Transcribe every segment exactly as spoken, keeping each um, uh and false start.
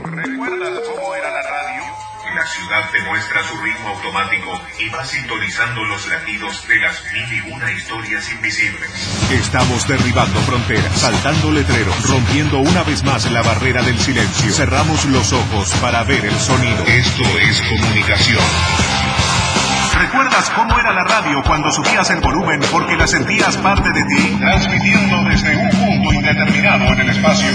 ¿Recuerdas cómo era la radio? La ciudad te muestra su ritmo automático y va sintonizando los latidos de las mil y una historias invisibles. Estamos derribando fronteras, saltando letreros, rompiendo una vez más la barrera del silencio. Cerramos los ojos para ver el sonido. Esto es comunicación. ¿Recuerdas cómo era la radio cuando subías el volumen porque la sentías parte de ti? Transmitiendo desde un punto indeterminado en el espacio.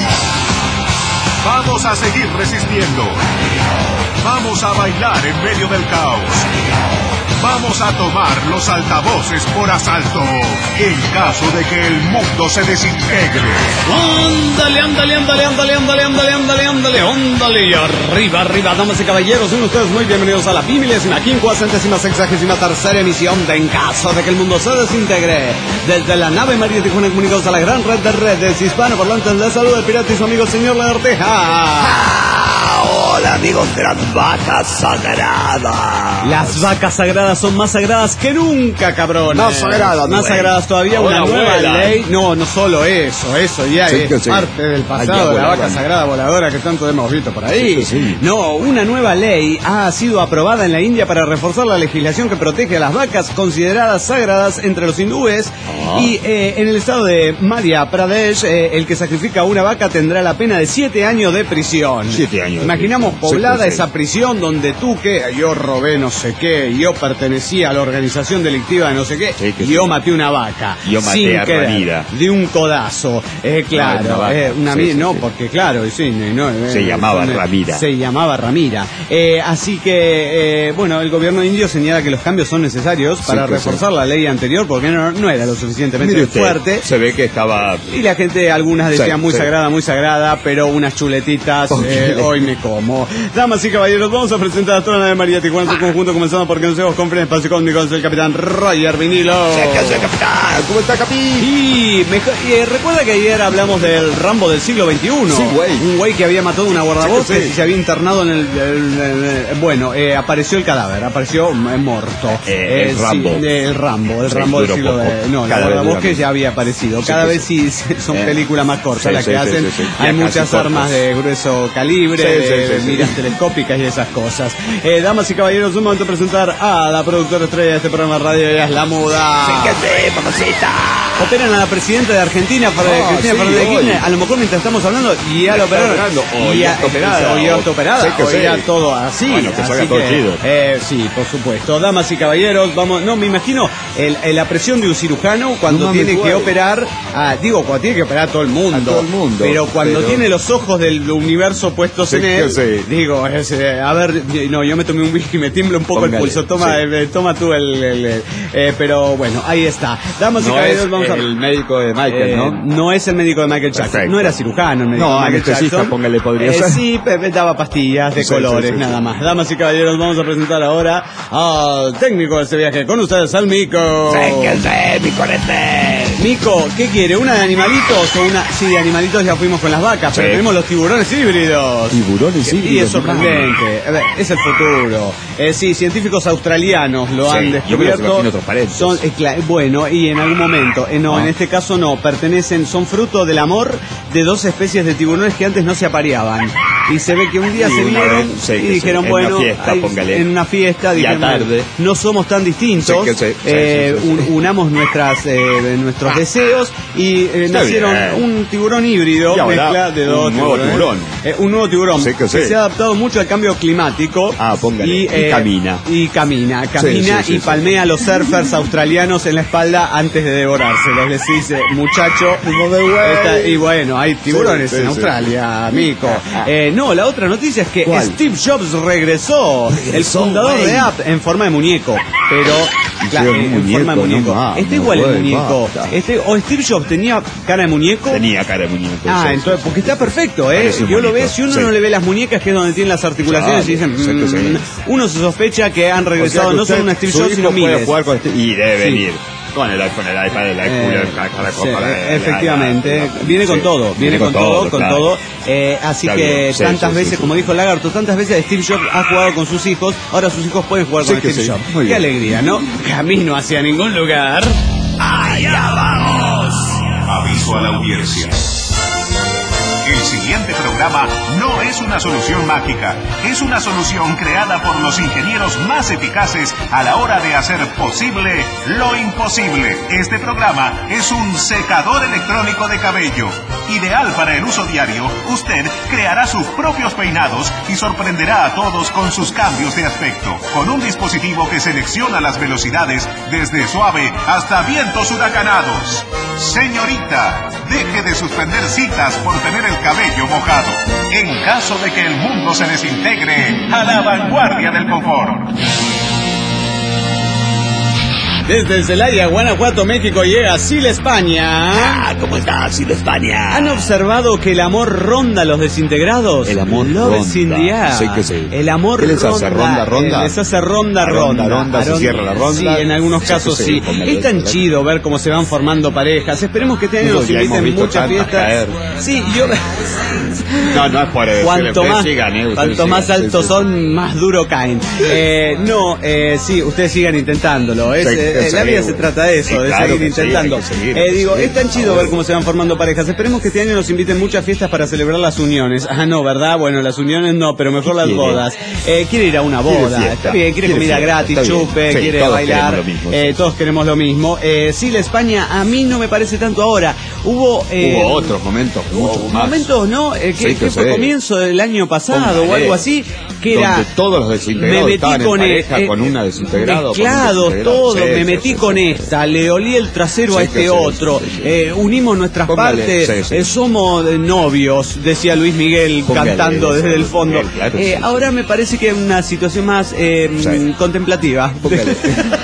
Vamos a seguir resistiendo. Vamos a bailar en medio del caos. Vamos a tomar los altavoces por asalto en caso de que el mundo se desintegre. Ándale, ándale, ándale, ándale, ándale, ándale, ándale, ándale, ándale, y arriba, arriba, damas y caballeros, son ustedes muy bienvenidos a la milésima, quincuagésima, sexagésima tercera emisión de En caso de que el mundo se desintegre. Desde la nave María Tijuana comunicados a la gran red de redes hispanoparlantes, les saluda el pirata y su amigo señor Lagarteja. Ah, hola amigos de las vacas sagradas. Las vacas sagradas son más sagradas que nunca, cabrones. Más sagradas, Más güey. sagradas todavía. Ahora una nueva vuelan. ley. No, no solo eso, eso ya Sí, es que sí. parte del pasado Allá de la vaca volaban. sagrada voladora que tanto hemos visto por ahí. Sí, que sí. No, una nueva ley ha sido aprobada en la India para reforzar la legislación que protege a las vacas consideradas sagradas entre los hindúes. Ah. Y eh, en el estado de Madhya Pradesh, eh, el que sacrifica una vaca tendrá la pena de siete años de prisión. Siete años de Imaginamos prisión. poblada Sí, que sí. esa prisión donde tú que yo robé no sé qué, yo pertenecía a la organización delictiva de no sé qué, Sí, que yo sí. maté una vaca. Yo maté sin a querer, Ramira. de un codazo. Eh, claro, una vaca. eh, una Sí, mi- sí, no, sí. porque claro, sí, no, eh, Se llamaba eh, Ramira. Se llamaba Ramira. Eh, así que, eh, bueno, el gobierno indio señala que los cambios son necesarios para que reforzar la ley anterior porque no, no era lo suficientemente Mire usted, fuerte. se ve que estaba... Y la gente, algunas decían Sí, muy sí. sagrada, muy sagrada, pero unas chuletitas, Ok. eh, hoy me como. Damas y caballeros, vamos a presentar a toda la nave María Tijuana en su conjunto, comenzando porque nos hemos con espacio cósmico, soy el capitán Roger Vinilo. ¿Qué hace, capitán? ¿Cómo está, capi? Y, mejor- y, eh, recuerda que ayer hablamos del Rambo del siglo veintiuno. Sí, güey. Un güey que había matado a una guardabosques Sí, sí. y se había internado en el... el- el- el- bueno, eh, apareció el cadáver, apareció eh, muerto. Eh, el sí, Rambo. el Rambo, el Sí, Rambo del duró siglo poco. de... No, Cada la vez guardabosques dura ya había aparecido. Sí, Cada que vez sí son Eh. películas más cortas Sí, las sí, que sí, hacen. sí, sí. Hay Ya muchas casi armas cortas. de grueso calibre, Sí, sí, de sí, sí. miras telescópicas y esas cosas. Eh, damas y caballeros, un momento de presentar a la productora estrella de este programa de radio, ella es La Muda. ¿Qué hace, mamacita? Operan a la presidenta de Argentina, para Ah, Cristina sí, Fernández de hoy. Kirchner. A lo mejor mientras estamos hablando, y ya Ya lo está operaron. operando, o Y ya está operada, o ya está o- operada, sí que o sí. ya todo así. Bueno, que salga así todo chido. eh, sí, por supuesto. Damas y caballeros, vamos. No, me imagino el, el- la presión de un cirujano cuando No mames, tiene que güey. operar. A, digo, cuando tiene que operar a todo el mundo. A todo el mundo, Pero cuando pero- tiene los ojos del universo puestos Sí en que él. sí. Digo, es, eh, a ver, no, yo me tomé un whisky, me tiembla un poco Póngale, el pulso. Toma, sí. eh, toma tú el. el- el- eh, pero bueno, ahí está. Damas y No caballeros, es vamos a. el médico de Michael, Eh, ¿no? no es el médico de Michael Jackson. Perfecto. No era cirujano el médico No, de Michael anestesista, Jackson. póngale, podría Eh, ser. Sí, Pepe daba pastillas de Sí, colores, sí, sí, nada sí. más. Damas y caballeros, vamos a presentar ahora al técnico de este viaje. Con ustedes, al Mico. ¿Qué hace, mi corete? Mico, ¿qué quiere? ¿Una de animalitos o una...? Sí, de animalitos ya fuimos con las vacas, pero Sí. tenemos los tiburones híbridos. Tiburones Y híbridos, es sorprendente. A ver, es el futuro. Eh, sí, científicos australianos lo Sí, han yo me los descubierto. imagino transparentes. Son, eh, cla- bueno, y en algún momento, eh, no, Ah. en este caso no, pertenecen, son fruto del amor de dos especies de tiburones que antes no se apareaban. Y se ve que un día Sí, se una vieron vez, sí, y que dijeron, sí, en una bueno, fiesta, ahí- póngale. en una fiesta, Ya dijeron, tarde. no somos tan distintos, Sí, que sí, sí, eh, sí, sí, sí. un- unamos nuestras, eh, nuestros Ah. deseos y eh, Está nacieron bien. un tiburón híbrido, Y ahora, mezcla de dos un nuevo tiburones. tiburón. Eh, un nuevo tiburón Sí, que sí. se ha adaptado mucho al cambio climático. Ah, póngale. Y eh, camina. Y camina, camina Sí, sí, sí, y sí. palmea a los surfers australianos en la espalda antes de devorárselos. Les dice, muchacho, esta- y bueno, hay tiburones Sí, sí, en sí. Australia, mico. Eh, no, la otra noticia es que ¿Cuál? Steve Jobs regresó, el Regresó, fundador güey. de Apple, en forma de muñeco, pero Hicieron un en muñeco, forma de no muñeco. mames, Está igual el güey, muñeco. basta. Este, o Steve Jobs tenía cara de muñeco. Tenía cara de muñeco. Ah, sí, entonces, sí, porque está perfecto, ¿eh? Parece un Yo lo muñeco, veo, si uno sí. no le ve las muñecas, que es donde tienen las articulaciones, y Claro, dicen, sí, sí, mm, sí. uno se sospecha que han O sea regresado que no usted, solo un Steve su Jobs, hijo sino puede miles. jugar con este- y debe Sí. venir con el iPhone, el iPad, el iPhone, Eh, el ca- ca- sí, ca- eh, efectivamente, la- la- viene con sí, todo, viene con todo, con claro. todo. Eh, así Está que bien, sí, tantas sí, veces, sí, sí. como dijo Lagarto, tantas veces Steve Jobs ha jugado con sus hijos, ahora sus hijos pueden jugar con Sí que Steve sí, Jobs. muy Qué bien. alegría, ¿no? Camino hacia ningún lugar. ¡Allá vamos! Aviso a la audiencia. El siguiente programa no es una solución mágica, es una solución creada por los ingenieros más eficaces a la hora de hacer posible lo imposible. Este programa es un secador electrónico de cabello. Ideal para el uso diario, usted creará sus propios peinados y sorprenderá a todos con sus cambios de aspecto. Con un dispositivo que selecciona las velocidades desde suave hasta vientos huracanados. Señorita, deje de suspender citas por tener el cabello mojado. En caso de que el mundo se desintegre, a la vanguardia del confort. Desde Celaya, Guanajuato, México, llega Sil España. Ah, ¿cómo estás, Sil España? ¿Han observado que el amor ronda a los desintegrados? El amor Love ronda. is in the air. Sí que sí. El amor ¿Qué les hace? ronda. ¿Ronda, ronda? Eh, les hace ronda, ronda. Ronda, ronda, se cierra la ronda. Sí, en algunos Sí, casos sí, sí. sí, Es tan chido ver cómo se van formando parejas. Esperemos que este año nos Ya hemos inviten visto muchas tantas fiestas. caer. Sí, yo... No, no es por eso. Cuanto más, sigan, eh, cuanto sigan, más sí, altos sí, son, más duro caen. Eh, no, eh, sí, ustedes sigan intentándolo. Es, Sí, eh, sí, la vida sí, se trata de eso, sí, de claro seguir que sí, intentando. hay que seguir, Eh, hay que digo, seguir. es tan chido ver cómo se van formando parejas. Esperemos que este año nos inviten muchas fiestas para celebrar las uniones. Ah, no, ¿verdad? Bueno, las uniones no, pero mejor las quiere? bodas. Eh, quiere ir a una Quiere boda. fiesta. Está bien, quiere, Quiere comida fiesta, gratis, está bien. chupe, Sí, quiere todos bailar. queremos lo mismo, eh, sí. Todos queremos lo mismo. Eh, sí, la España a mí no me parece tanto ahora. Hubo... Eh, Hubo otros momentos, muchos más. momentos, ¿no? Eh, que, Sí, que que fue sí. comienzo del año pasado o Póngale. algo así, que era... Donde todos los desintegrados me metí estaban en con pareja eh, con una desintegrado, con un mezclados desintegrado. todos, Sí, me sí, metí sí, con sí. esta, le olí el trasero Sí, a que este sí, otro, sí, sí. eh, unimos nuestras Póngale, partes, sí, sí. eh, somos de novios, decía Luis Miguel Póngale, cantando desde sí, el fondo. Miguel, claro, Eh, sí. ahora me parece que es una situación más eh, Sí. contemplativa. Póngale.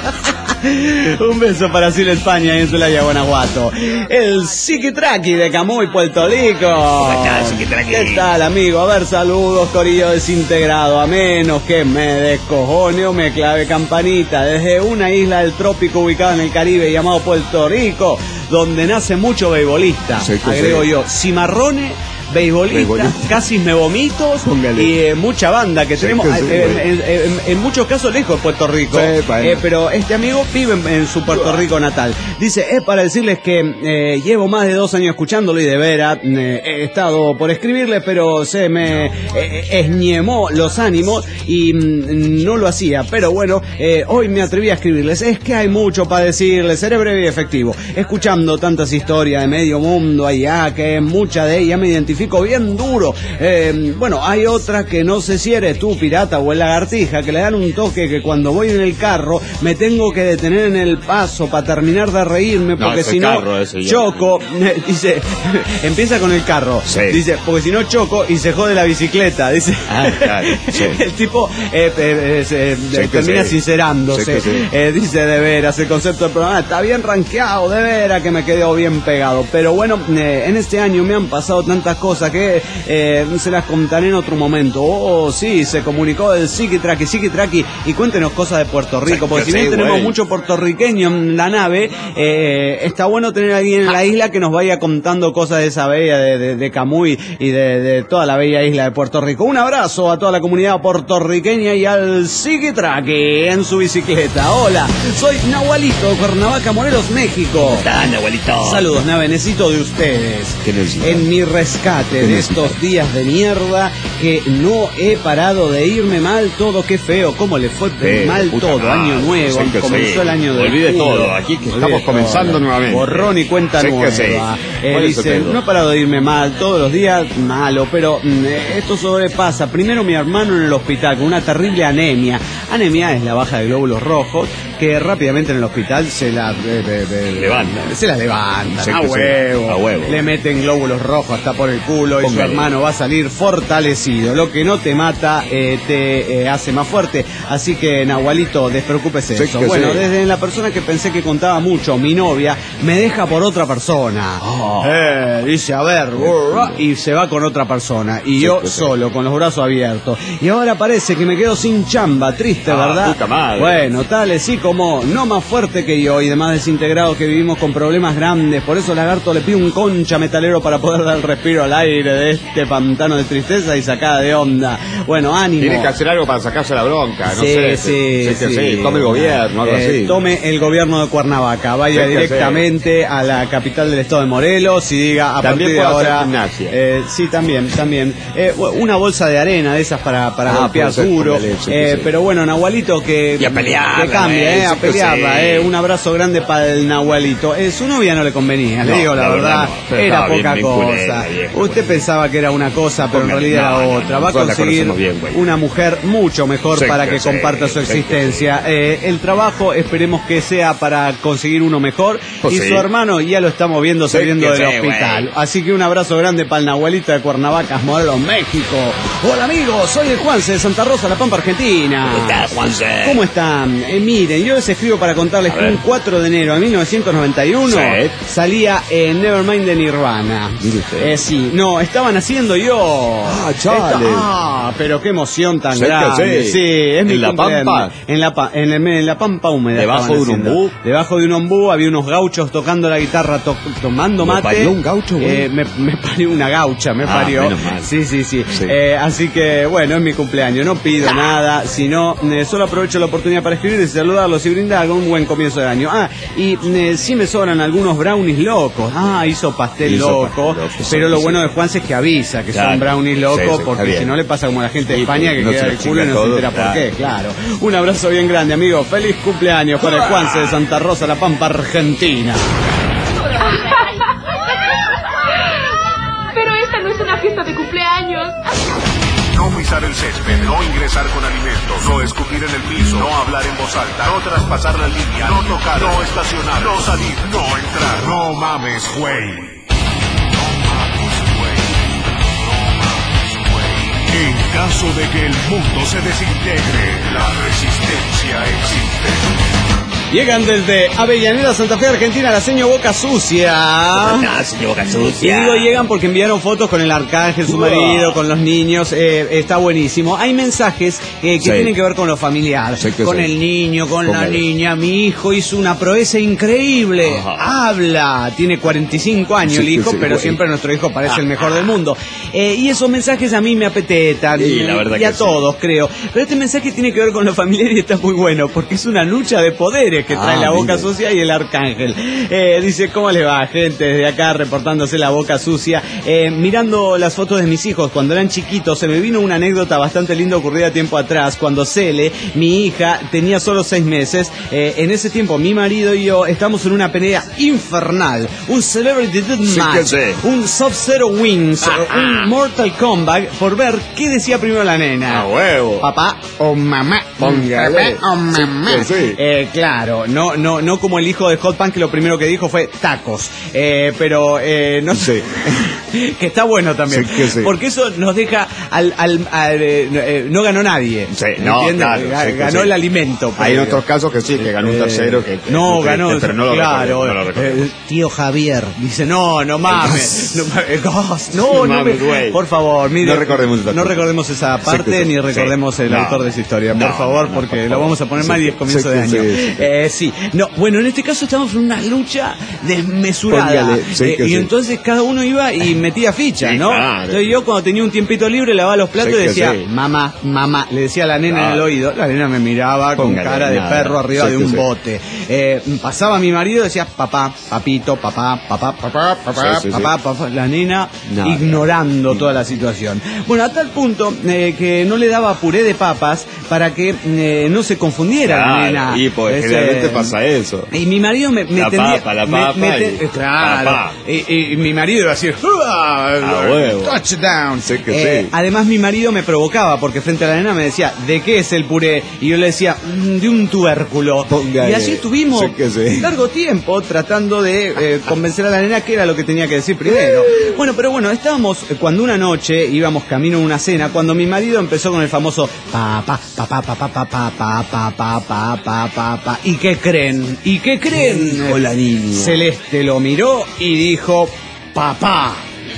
Un beso para Sil España en Celaya, Guanajuato. El Psiquitraqui de Camuy, Puerto Rico. ¿Cómo estás, Psiquitraqui? ¿Qué tal, amigo? A ver, saludos, corillo desintegrado. A menos que me descojone o me clave campanita. Desde una isla del trópico ubicada en el Caribe llamado Puerto Rico, donde nace mucho beisbolista. Sí, que Agrego sí. yo, cimarrones, beisbolista, Beisbolista. casi me vomito Póngale. y eh, mucha banda que Sí, tenemos que sí, eh, bueno. en, en- en muchos casos lejos de Puerto Rico. Sí, bueno. Eh, pero este amigo vive en, en su Puerto Rico natal. Dice, es para decirles que eh, llevo más de dos años escuchándolo y de veras eh, he estado por escribirle, pero se me eh, esñemó los ánimos y mm, no lo hacía. Pero bueno, eh, hoy me atreví a escribirles. Es que hay mucho para decirles, seré breve y efectivo. Escuchando tantas historias de medio mundo allá, que en muchas de ellas me identifico bien duro. Eh, bueno, hay otras que no sé si eres tú, pirata, o el lagartija, que le dan un toque que cuando voy en el carro me tengo que detener en el paso para terminar de reírme, No, porque ese si no carro ese ya- choco. Dice, empieza con el carro. Sí. Dice, porque si no choco y se jode la bicicleta. Dice, Ah, claro, sí. el tipo eh, eh, eh, se, Sí eh, que termina sí. sincerándose. Sí que sí. Eh, dice, de veras, el concepto del programa está bien rankeado, de veras que me quedó bien pegado. Pero bueno, eh, en este año me han pasado tantas cosas que eh, se las contaré en otro momento. Oh, sí, se comunicó el Psiquitraqui, Psiquitraqui, y cuéntenos cosas de Puerto Rico, porque si Sí, bien tenemos güey. mucho puertorriqueño en la nave, eh, está bueno tener a alguien en la isla que nos vaya contando cosas de esa bella, de, de, de Camuy y de, de toda la bella isla de Puerto Rico. Un abrazo a toda la comunidad puertorriqueña y al Psiquitraqui en su bicicleta. Hola, soy Nahualito, Cuernavaca, Morelos, México. Están, abuelito. Saludos, nave, necesito de ustedes. ¿Qué necesita? En mi rescate ¿Qué de necesita? estos días de mierda que no he parado de irme mal todo, qué feo, cómo le fue Sí, mal puta todo, madre, año nuevo, sí que comenzó sí. el año del Olvide culo. todo, aquí que Olvide estamos comenzando todo. nuevamente. Borrón y cuenta Sí que nueva. sí. Eh, Por eso dice, te digo. no he parado de irme mal todos los días, malo, pero mm, eh, esto sobrepasa. Primero mi hermano en el hospital con una terrible anemia. Anemia es la baja de glóbulos rojos que rápidamente en el hospital se la eh, eh, eh, Levantan. se la levantan Sí a que sí, huevo. a huevo. Le meten glóbulos rojos hasta por el culo y su Póngale. hermano va a salir fortalecido. Lo que no te mata eh, te eh, hace más fuerte. Así que, Nahualito, despreocúpese de Sí eso. que Bueno, sí. desde la persona que pensé que contaba mucho, mi novia, me deja por otra persona. Oh. Eh, dice, a ver, burra, y se va con otra persona. Y Sí yo que sí. solo, con los brazos abiertos. Y ahora parece que me quedo sin chamba, triste, Ah, ¿verdad? puta madre. Bueno, tal, sí, como no más fuerte que yo y demás desintegrados que vivimos con problemas grandes. Por eso Lagarto le pide un concha metalero para poder dar respiro al aire de este pantano de tristeza y sacada de onda. Bueno, ánimo. Tiene que hacer algo para sacarse la bronca, no sí, sé. Sí, sí, sí, sí. Tome el gobierno, algo eh, así. Tome el gobierno de Cuernavaca, vaya sí, directamente a la capital del estado de Morelos y diga a también partir de ahora. Eh, sí, también, también. Eh, una bolsa de arena de esas para, para ah, golpear duro. Eh, sí. Pero bueno, Nahualito que, y a pelearla, que cambie, eh, a pelearla. Sí. Eh, un abrazo grande para el Nahualito. Eh, su novia no le convenía, no, le digo la, la verdad, verdad no, era poca cosa. Bien, Usted pensaba que era una cosa, pero en realidad no, era otra. Va a conseguir bien, una mujer mucho mejor sí, para que sí, comparta su existencia. Sí. Eh, el trabajo esperemos que sea para conseguir uno mejor. Pues y sí. su hermano ya lo estamos viendo sí, saliendo del sí, hospital. Wey. Así que un abrazo grande para el Nahualito de Cuernavaca, Morelos, México. Hola amigos, soy el Juanse de Santa Rosa, La Pampa, Argentina. ¿Cómo estás, Juanse? ¿Cómo están? Eh, miren, yo les escribo para contarles que un cuatro de enero de mil novecientos noventa y uno sí. salía eh, Nevermind de Nirvana. Eh, sí, no, estaban haciendo yo. Ah, chale. Ah, pero qué emoción tan sí, grande. Sí, sí es mi ¿En la Pampa? En la, pa en, el, en la Pampa húmeda. ¿Debajo de un ombú? Debajo de un ombú había unos gauchos tocando la guitarra, to tomando mate. ¿Me parió un gaucho, güey? Eh, me, me parió una gaucha, me ah, parió. Menos mal. Sí, sí, sí. sí. Eh, así que, bueno, es mi cumpleaños. No pido ah. nada, sino eh, solo aprovecho la oportunidad para escribir y saludarlos y brindar con un buen comienzo de año. Ah, y eh, sí me sobran algunos brownies locos. Ah, hizo pastel hizo loco. Pastel loco pero sí, lo sí. bueno de Juan es que avisa que claro. son brownies locos, sí, sí, porque si no le pasa como a la gente de España que no queda el culo y no se entera por qué. Claro. Un abrazo bien grande, amigo. Feliz cumpleaños para el Juanse de Santa Rosa, La Pampa, Argentina. Pero esta no es una fiesta de cumpleaños. No pisar el césped, no ingresar con alimentos, no escupir en el piso, no hablar en voz alta, no traspasar la línea, no tocar, no estacionar, no salir, no entrar. No mames, güey. En caso de que el mundo se desintegre, la resistencia existe. Llegan desde Avellaneda, Santa Fe, Argentina, la señor Boca Sucia. No, señor Boca Sucia. Y digo, llegan porque enviaron fotos con el arcángel, su marido, con los niños. Eh, está buenísimo. Hay mensajes eh, que sí. tienen que ver con lo familiar. Sí, con sí. el niño, con Póngale. la niña. Mi hijo hizo una proeza increíble. Ajá. Habla. Tiene cuarenta y cinco años sí, el hijo, sí, pero güey. siempre nuestro hijo parece Ajá. el mejor del mundo. Eh, y esos mensajes a mí me apetetan. Sí, la verdad y a que todos, sí. creo. Pero este mensaje tiene que ver con lo familiar y está muy bueno, porque es una lucha de poderes que trae ah, la Boca mire. Sucia y el arcángel. Eh, dice, ¿cómo les va, gente? Desde acá reportándose la Boca Sucia. Eh, mirando las fotos de mis hijos cuando eran chiquitos, se me vino una anécdota bastante linda ocurrida tiempo atrás, cuando Cele, mi hija, tenía solo seis meses. Eh, en ese tiempo, mi marido y yo estamos en una pelea infernal. Un Celebrity Deathmatch, sí, un Sub-Zero Wings, ah, un Mortal Kombat, por ver qué decía primero la nena. A huevo. Papá o mamá. Póngale. Papá o mamá. Sí, sí. Eh, claro, no, no, no como el hijo de Hot Pan, que lo primero que dijo fue tacos. Eh, pero, eh, no sé. Que está bueno también. Sí, sí. Porque eso nos deja al, al, al eh, no ganó nadie. Sí, no, claro, G sí, ganó sí. el alimento. Hay en otros casos que sí, que ganó un tercero. Que, que, no, que, ganó. que, pero no lo claro. Recuerdo, no lo eh, tío Javier dice, no, no mames. No, mames, no, no, no me, por favor, mire. No recordemos esa, no recordemos esa parte, sí, sí, ni recordemos sí. el no, autor de esa historia, por no, favor, no, no, porque por lo vamos a poner sí, mal y es comienzo sí, de año. Sí, sí. Eh, sí, no, bueno, en este caso estamos en una lucha desmesurada. Póngale, sí, eh, y sí. entonces cada uno iba y metía ficha, sí, ¿no? Claro. Entonces yo cuando tenía un tiempito libre lavaba los platos sí, y decía, sí. mamá, mamá, le decía a la nena claro. en el oído, la nena me miraba Póngale, con cara de nada. perro arriba sí, de un sí. bote. Eh, pasaba mi marido y decía, papá, papito, papá, papá, papá, papá, sí, sí, papá, sí. papá, la nena nada. ignorando toda la situación. Bueno, a tal punto eh, que no le daba puré de papas para que eh, no se confundiera claro, la nena. Y pues Ese, generalmente pasa eso. Y mi marido me, me la tendía, papa, la papa, me, me te, y, claro. papá. Y, y, y mi marido iba a decir, ah, huevo. touchdown. Sí que eh, sí. Además mi marido me provocaba porque frente a la nena me decía, ¿de qué es el puré? Y yo le decía, mmm, de un tubérculo. Póngale. Y así estuvimos sí que sí. largo tiempo tratando de eh, convencer a la nena que era lo que tenía que decir primero. Bueno, pero bueno, estábamos cuando una noche íbamos camino a una cena, cuando mi marido empezó con el famoso papá, papá, papá, papá, papá, papá, papá, papá. ¿Y qué creen? ¿Y qué creen? Hola, niño. Celeste lo miró y dijo, papá.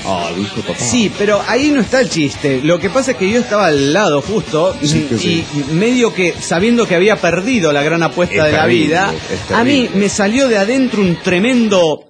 Ah, dijo papá. Sí, pero ahí no está el chiste. Lo que pasa es que yo estaba al lado justo Sí, que sí. y medio que sabiendo que había perdido la gran apuesta Es de la terrible, vida, es a mí terrible. me salió de adentro un tremendo...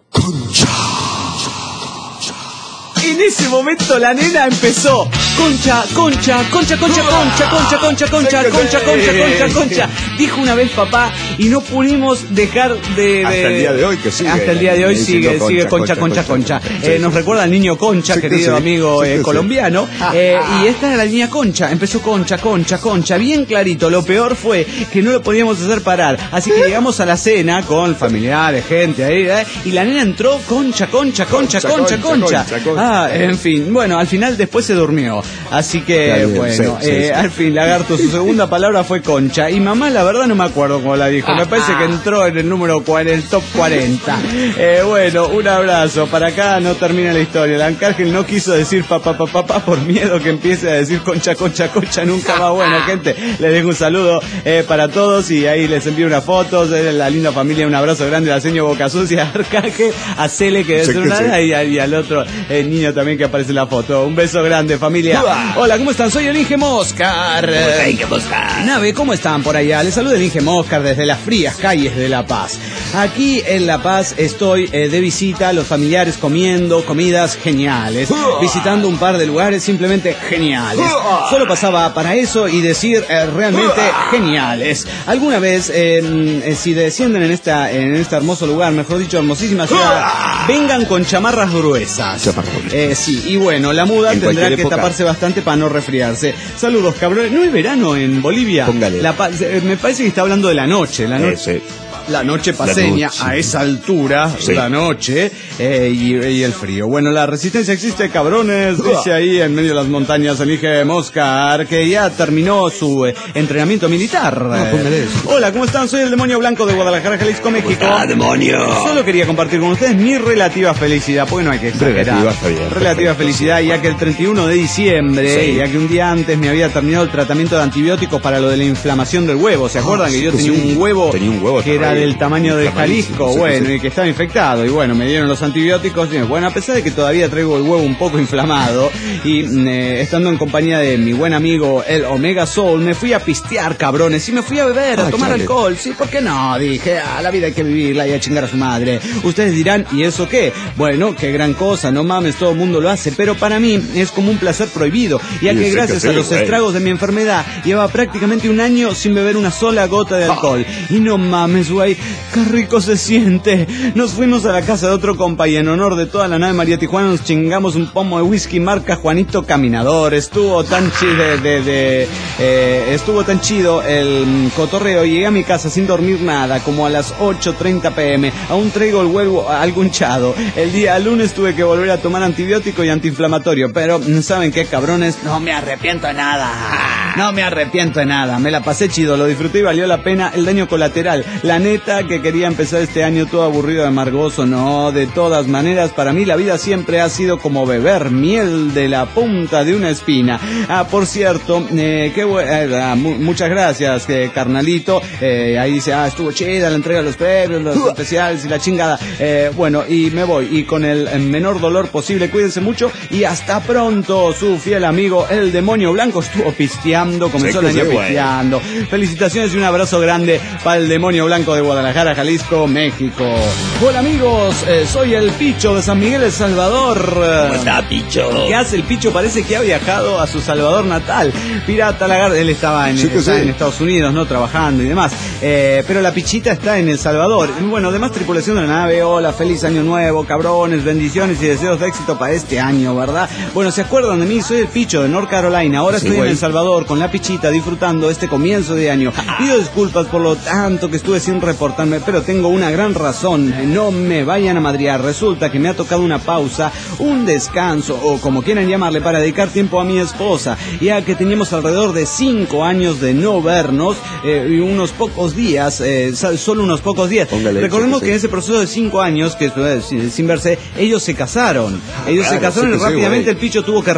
En ese momento la nena empezó concha, concha, concha, concha, concha, concha, concha, concha, concha, concha, concha, concha. Dijo una vez papá y no pudimos dejar de... Hasta el día de hoy que sigue. Hasta el día de hoy sigue, Diciendo sigue concha, concha, concha. Eh, nos recuerda al niño Concha, Sí que querido sí, amigo sí que eh, sí. colombiano. Eh, y esta era la niña Concha. Empezó concha, concha, concha. Bien clarito. Lo peor fue que no lo podíamos hacer parar. Así que llegamos a la cena con familiares, gente ahí. Eh, y la nena entró concha, concha, concha, concha, Concha, concha. concha, concha. Ah, en fin. Bueno, al final después se durmió. Así que, Está bien, bueno, sí, sí, eh, sí. al fin, Lagarto, su segunda palabra fue concha. Y mamá, la verdad, no me acuerdo cómo la dijo. Me parece que entró en el número cuarenta, el top cuarenta. Eh, bueno, un abrazo. Para acá no termina la historia. El Arcángel no quiso decir papá, papá, papá por miedo que empiece a decir concha, concha, concha. Nunca más. Bueno, gente, les dejo un saludo eh, para todos y ahí les envío unas fotos de la linda familia. Un abrazo grande al señor Boca Sucia, Arcángel, a Cele, que debe Sí, ser que una sí. nada, y, a- y al otro eh, niño también que aparece en la foto. Un beso grande, familia. Hola, ¿cómo están? Soy el Inge Moscar. Inge Moscar. Nave, ¿cómo están por allá? Les saluda el Inge Moscar desde las frías calles de La Paz. Aquí en La Paz estoy eh, de visita, los familiares comiendo comidas geniales, visitando un par de lugares simplemente geniales. Solo pasaba para eso y decir eh, realmente geniales. Alguna vez, eh, eh, si descienden en esta en este hermoso lugar, mejor dicho, hermosísima ciudad, vengan con chamarras gruesas. Chamarras gruesas. Eh, sí, y bueno, la muda En tendrá cualquier que época. taparse bastante para no resfriarse. Saludos, cabrones. ¿No es verano en Bolivia? Póngale. La Paz, eh, me parece que está hablando de la noche. La noche. Ese. La noche paseña, noche. a esa altura, Sí. la noche eh, y, y el frío. Bueno, la resistencia existe, cabrones, dice ahí en medio de las montañas el Inge Moscar, que ya terminó su eh, entrenamiento militar. póngale eso. Hola, ¿cómo están? Soy el demonio blanco de Guadalajara, Jalisco, México. ¡Ah, demonio! Solo quería compartir con ustedes mi relativa felicidad, porque no hay que exagerar. Relativa, está bien, Relativa perfecto, felicidad, ya que el treinta y uno de diciembre, Sí. ya que un día antes me había terminado el tratamiento de antibióticos para lo de la inflamación del huevo. ¿Se acuerdan Ah, que sí, yo que tenía sí. un huevo, Tenía un huevo que era terrible, del tamaño de inflamadísimo, Jalisco? sí, que Bueno, sí. y que estaba infectado. Y bueno, me dieron los antibióticos. Y bueno, a pesar de que todavía traigo el huevo un poco inflamado y mm, eh, estando en compañía de mi buen amigo el Omega Soul, me fui a pistear, cabrones, y me fui a beber, a Ah, tomar chale. alcohol. Sí, ¿por qué no? Dije, ah, la vida hay que vivirla y a chingar a su madre. Ustedes dirán, ¿y eso qué? Bueno, qué gran cosa, no mames, todo el mundo lo hace, pero para mí es como un placer prohibido, ya Sí, que sí, gracias que a sí, los güey. estragos de mi enfermedad llevaba prácticamente un año sin beber una sola gota de alcohol. Y no mames, güey, qué rico se siente. Nos fuimos a la casa de otro compa y en honor de toda la nave María Tijuana nos chingamos un pomo de whisky marca Juanito Caminador. Estuvo tan chido de, de, de, eh, estuvo tan chido el mm, cotorreo. Llegué a mi casa sin dormir nada, como a las ocho treinta pm. Aún traigo el huevo algo hinchado. El día lunes tuve que volver a tomar antibiótico y antiinflamatorio, pero mm, ¿saben qué, cabrones? No me arrepiento de nada. No me arrepiento de nada. Me la pasé chido, lo disfruté y valió la pena el daño colateral. La neta que quería empezar este año todo aburrido y amargoso. No, de todas maneras, para mí la vida siempre ha sido como beber miel de la punta de una espina. Ah, por cierto, eh, qué bu- eh, ah, mu- muchas gracias, eh, carnalito. Eh, ahí dice, ah, estuvo chida la entrega de los premios, los especiales y la chingada. Eh, bueno, y me voy. Y con el menor dolor posible, cuídense mucho y hasta pronto. Su fiel amigo, el demonio blanco, estuvo pisteando, comenzó Sí, el que año sí, güey. pisteando. Felicitaciones y un abrazo grande para el demonio blanco de Guadalajara, Jalisco, México. Hola amigos, eh, soy el Picho de San Miguel El Salvador. ¿Cómo está, Picho? ¿Qué hace el Picho? Parece que ha viajado a su Salvador natal. Pirata Lagarde, él estaba en, Sí que está sí. en Estados Unidos, ¿no? Trabajando y demás. Eh, pero la Pichita está en El Salvador. Y bueno, además tripulación de la nave, hola, feliz año nuevo, cabrones, bendiciones y deseos de éxito para este año, ¿verdad? Bueno, ¿se acuerdan de mí? Soy el Picho de North Carolina. Ahora Sí, estoy en güey. El Salvador con la Pichita disfrutando este comienzo de año. Pido disculpas por lo tanto que estuve sin reportarme, pero tengo una gran razón. No me vayan a madrear. Resulta que me ha tocado una pausa, un descanso, o como quieran llamarle, para dedicar tiempo a mi esposa, ya que teníamos alrededor de cinco años de no vernos eh, y unos pocos días, eh, sa- solo unos pocos días. Póngale, Recordemos sí, que sí. en ese proceso de cinco años, que estuve sin, sin verse, ellos se casaron. Ellos se claro, casaron sí y que sí, rápidamente güey. el Picho tuvo que regresar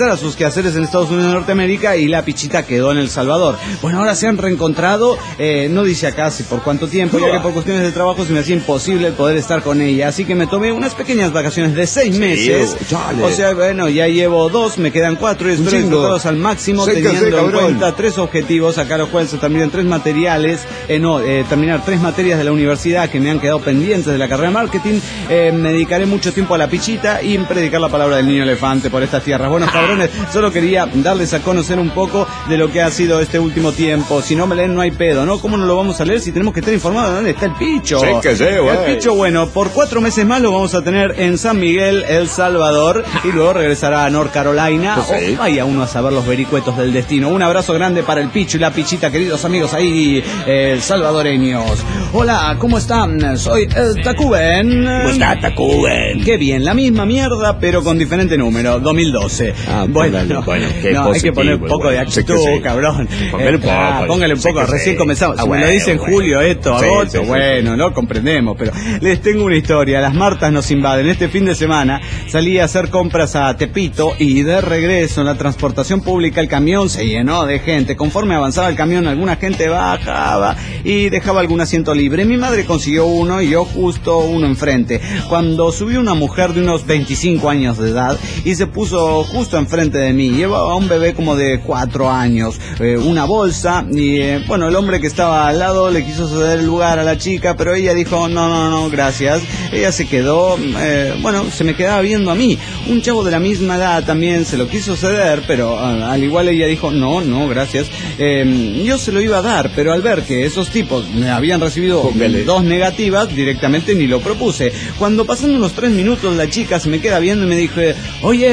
a sus quehaceres en Estados Unidos de Norteamérica y la pichita quedó en El Salvador. Bueno, ahora se han reencontrado, eh, no dice acá si por cuánto tiempo, ya que por cuestiones de trabajo se me hacía imposible el poder estar con ella, así que me tomé unas pequeñas vacaciones de seis meses. Sí, o sea, bueno, ya llevo dos, me quedan cuatro y espero disfrutarlos al máximo, seca, teniendo seca, en cuenta tres objetivos, acá los cuales se terminan tres materiales, eh, no, eh, terminar tres materias de la universidad que me han quedado pendientes de la carrera de marketing. Eh, me dedicaré mucho tiempo a la pichita y predicar la palabra del niño elefante por estas tierras. Bueno, cabrones, solo quería darles a conocer un poco de lo que ha sido este último tiempo. Si no me leen, no hay pedo, ¿no? ¿Cómo no lo vamos a leer si tenemos que estar informados de dónde está el picho? Sí, que sí, güey. El picho, bueno, por cuatro meses más lo vamos a tener en San Miguel, El Salvador, y luego regresará a North Carolina. Pues sí. O vaya uno a saber los vericuetos del destino. Un abrazo grande para el picho y la pichita, queridos amigos ahí, eh, salvadoreños. Hola, ¿cómo están? Soy el Tacuben. ¿Cómo está, Tacuben? Qué bien, la misma mierda, pero con diferente número, dos mil doce. Ah, bueno, póngale, no, bueno, qué no hay que poner un poco bueno, de actitud, sí sí. cabrón. Póngale un poco. Ah, póngale un poco, recién sí. comenzamos. Ah, si bueno, me lo dice en bueno. julio esto, Sí, agosto, sí, sí, bueno, sí. no comprendemos, pero les tengo una historia. Las Martas nos invaden. Este fin de semana salí a hacer compras a Tepito y de regreso en la transportación pública el camión se llenó de gente. Conforme avanzaba el camión, alguna gente bajaba y dejaba algún asiento libre. Mi madre consiguió uno y yo justo uno enfrente. Cuando subió una mujer de unos veinticinco años de edad y se puso justo enfrente de mí. Llevaba a un bebé como de cuatro años, eh, una bolsa y eh, bueno, el hombre que estaba al lado le quiso ceder el lugar a la chica, pero ella dijo no, no, no, gracias. Ella se quedó, eh, bueno, se me quedaba viendo a mí. Un chavo de la misma edad también se lo quiso ceder, pero uh, al igual ella dijo no, no, gracias. Eh, yo se lo iba a dar, pero al ver que esos tipos me habían recibido Póngale. dos negativas, directamente ni lo propuse. Cuando pasando unos tres minutos la chica se me queda viendo y me dijo, oye,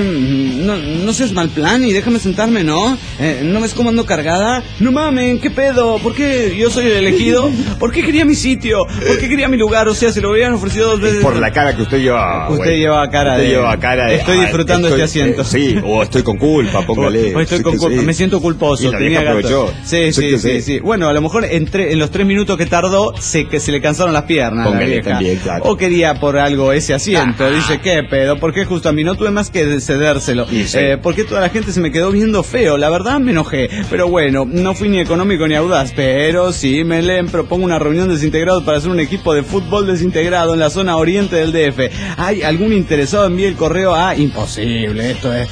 no, no seas mal plan y déjame sentarme, ¿no? Eh, ¿No ves cómo ando cargada? No mamen, ¿qué pedo? ¿Por qué yo soy el elegido? ¿Por qué quería mi sitio? ¿Por qué quería mi lugar? O sea, se lo habían ofrecido dos veces. Por la cara que usted lleva. Usted güey. lleva cara usted de... lleva cara de... Estoy disfrutando estoy, este asiento. Eh, sí, o estoy con culpa, póngale. O, o estoy sí con culpa, sí. me siento culposo. Y la tenía vieja aprovechó. Sí, sí, sí, sí, sí. Bueno, a lo mejor en, tre- en los tres minutos que tardó, se, que se le cansaron las piernas Póngale a la vieja. También, claro. O quería por algo ese asiento. Ah. Dice, ¿qué pedo? ¿Por qué justo a mí? No tuve más que cedérselo. Sí. Eh, ¿Por qué toda la gente se me quedó viendo feo? La verdad me enojé. Pero bueno, no fui ni económico ni audaz. Pero sí me leen, propongo una reunión de desintegrados para hacer un equipo de fútbol desintegrado en la zona oriente del D F. ¿Hay algún interesado? Envíe el correo a... Imposible, esto es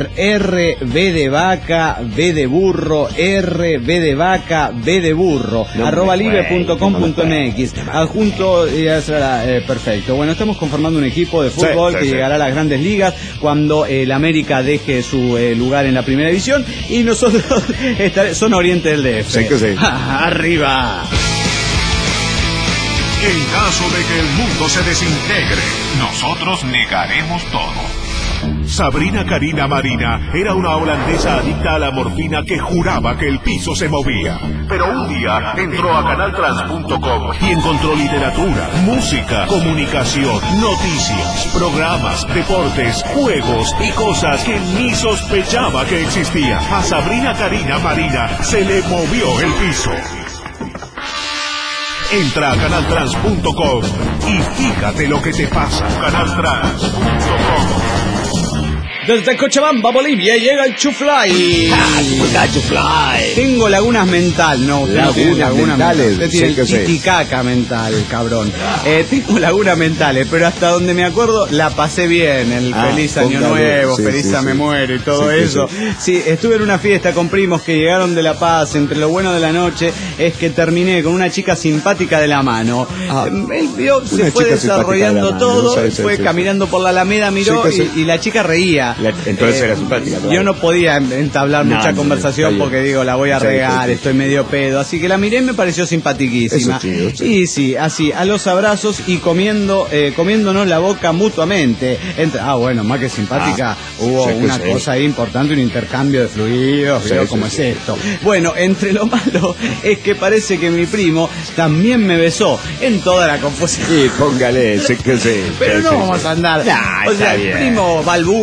R B de vaca, B de burro, R B de vaca, B de burro, no arroba libre punto com punto m x. Adjunto, ya será eh, perfecto. Bueno, estamos conformando un equipo de fútbol sí, sí, que sí. llegará a las grandes ligas cuando el América deje su eh, lugar en la primera división y nosotros estaré, zona oriente del D F. Sí que sí. Arriba. En caso de que el mundo se desintegre, nosotros negaremos todo. Sabrina Karina Marina era una holandesa adicta a la morfina que juraba que el piso se movía. Pero un día entró a canal trans punto com y encontró literatura, música, comunicación, noticias, programas, deportes, juegos y cosas que ni sospechaba que existían. A Sabrina Karina Marina se le movió el piso. Entra a canal trans punto com y fíjate lo que te pasa. canal trans punto com. Desde Cochabamba, Bolivia, llega el Chuflay. Ah, Chuflay. Tengo lagunas mental, no, usted no tiene lagunas mentales. Usted tiene sí, el titicaca mental, cabrón. Eh, tengo lagunas mentales, pero hasta donde me acuerdo la pasé bien. El ah, feliz año nuevo, sí, feliz sí, a sí. me muero y todo sí, eso. Sí, sí. sí, estuve en una fiesta con primos que llegaron de La Paz. Entre lo bueno de la noche es que terminé con una chica simpática de la mano. Ah, Él vio, se fue desarrollando de todo, no sé, fue sí, caminando sí. por la Alameda, miró sí, sí. Y, y la chica reía. La, entonces eh, era simpática. Claro. Yo no podía entablar no, mucha no, conversación no, porque digo, la voy a regar, sí, sí, estoy medio pedo. Así que la miré y me pareció simpatiquísima. Sí, sí. Y sí, así, a los abrazos y comiendo, eh, comiéndonos la boca mutuamente. Entre, ah, bueno, más que simpática, ah, hubo sí, una sí. cosa ahí importante, un intercambio de fluidos, sí, sí, cómo sí, es esto. Sí. Bueno, entre lo malo es que parece que mi primo también me besó en toda la confusión. Sí, póngale, sí que sí. Pero sí, no sí, vamos sí. a andar. Nah, o sea, bien. primo balbúlico,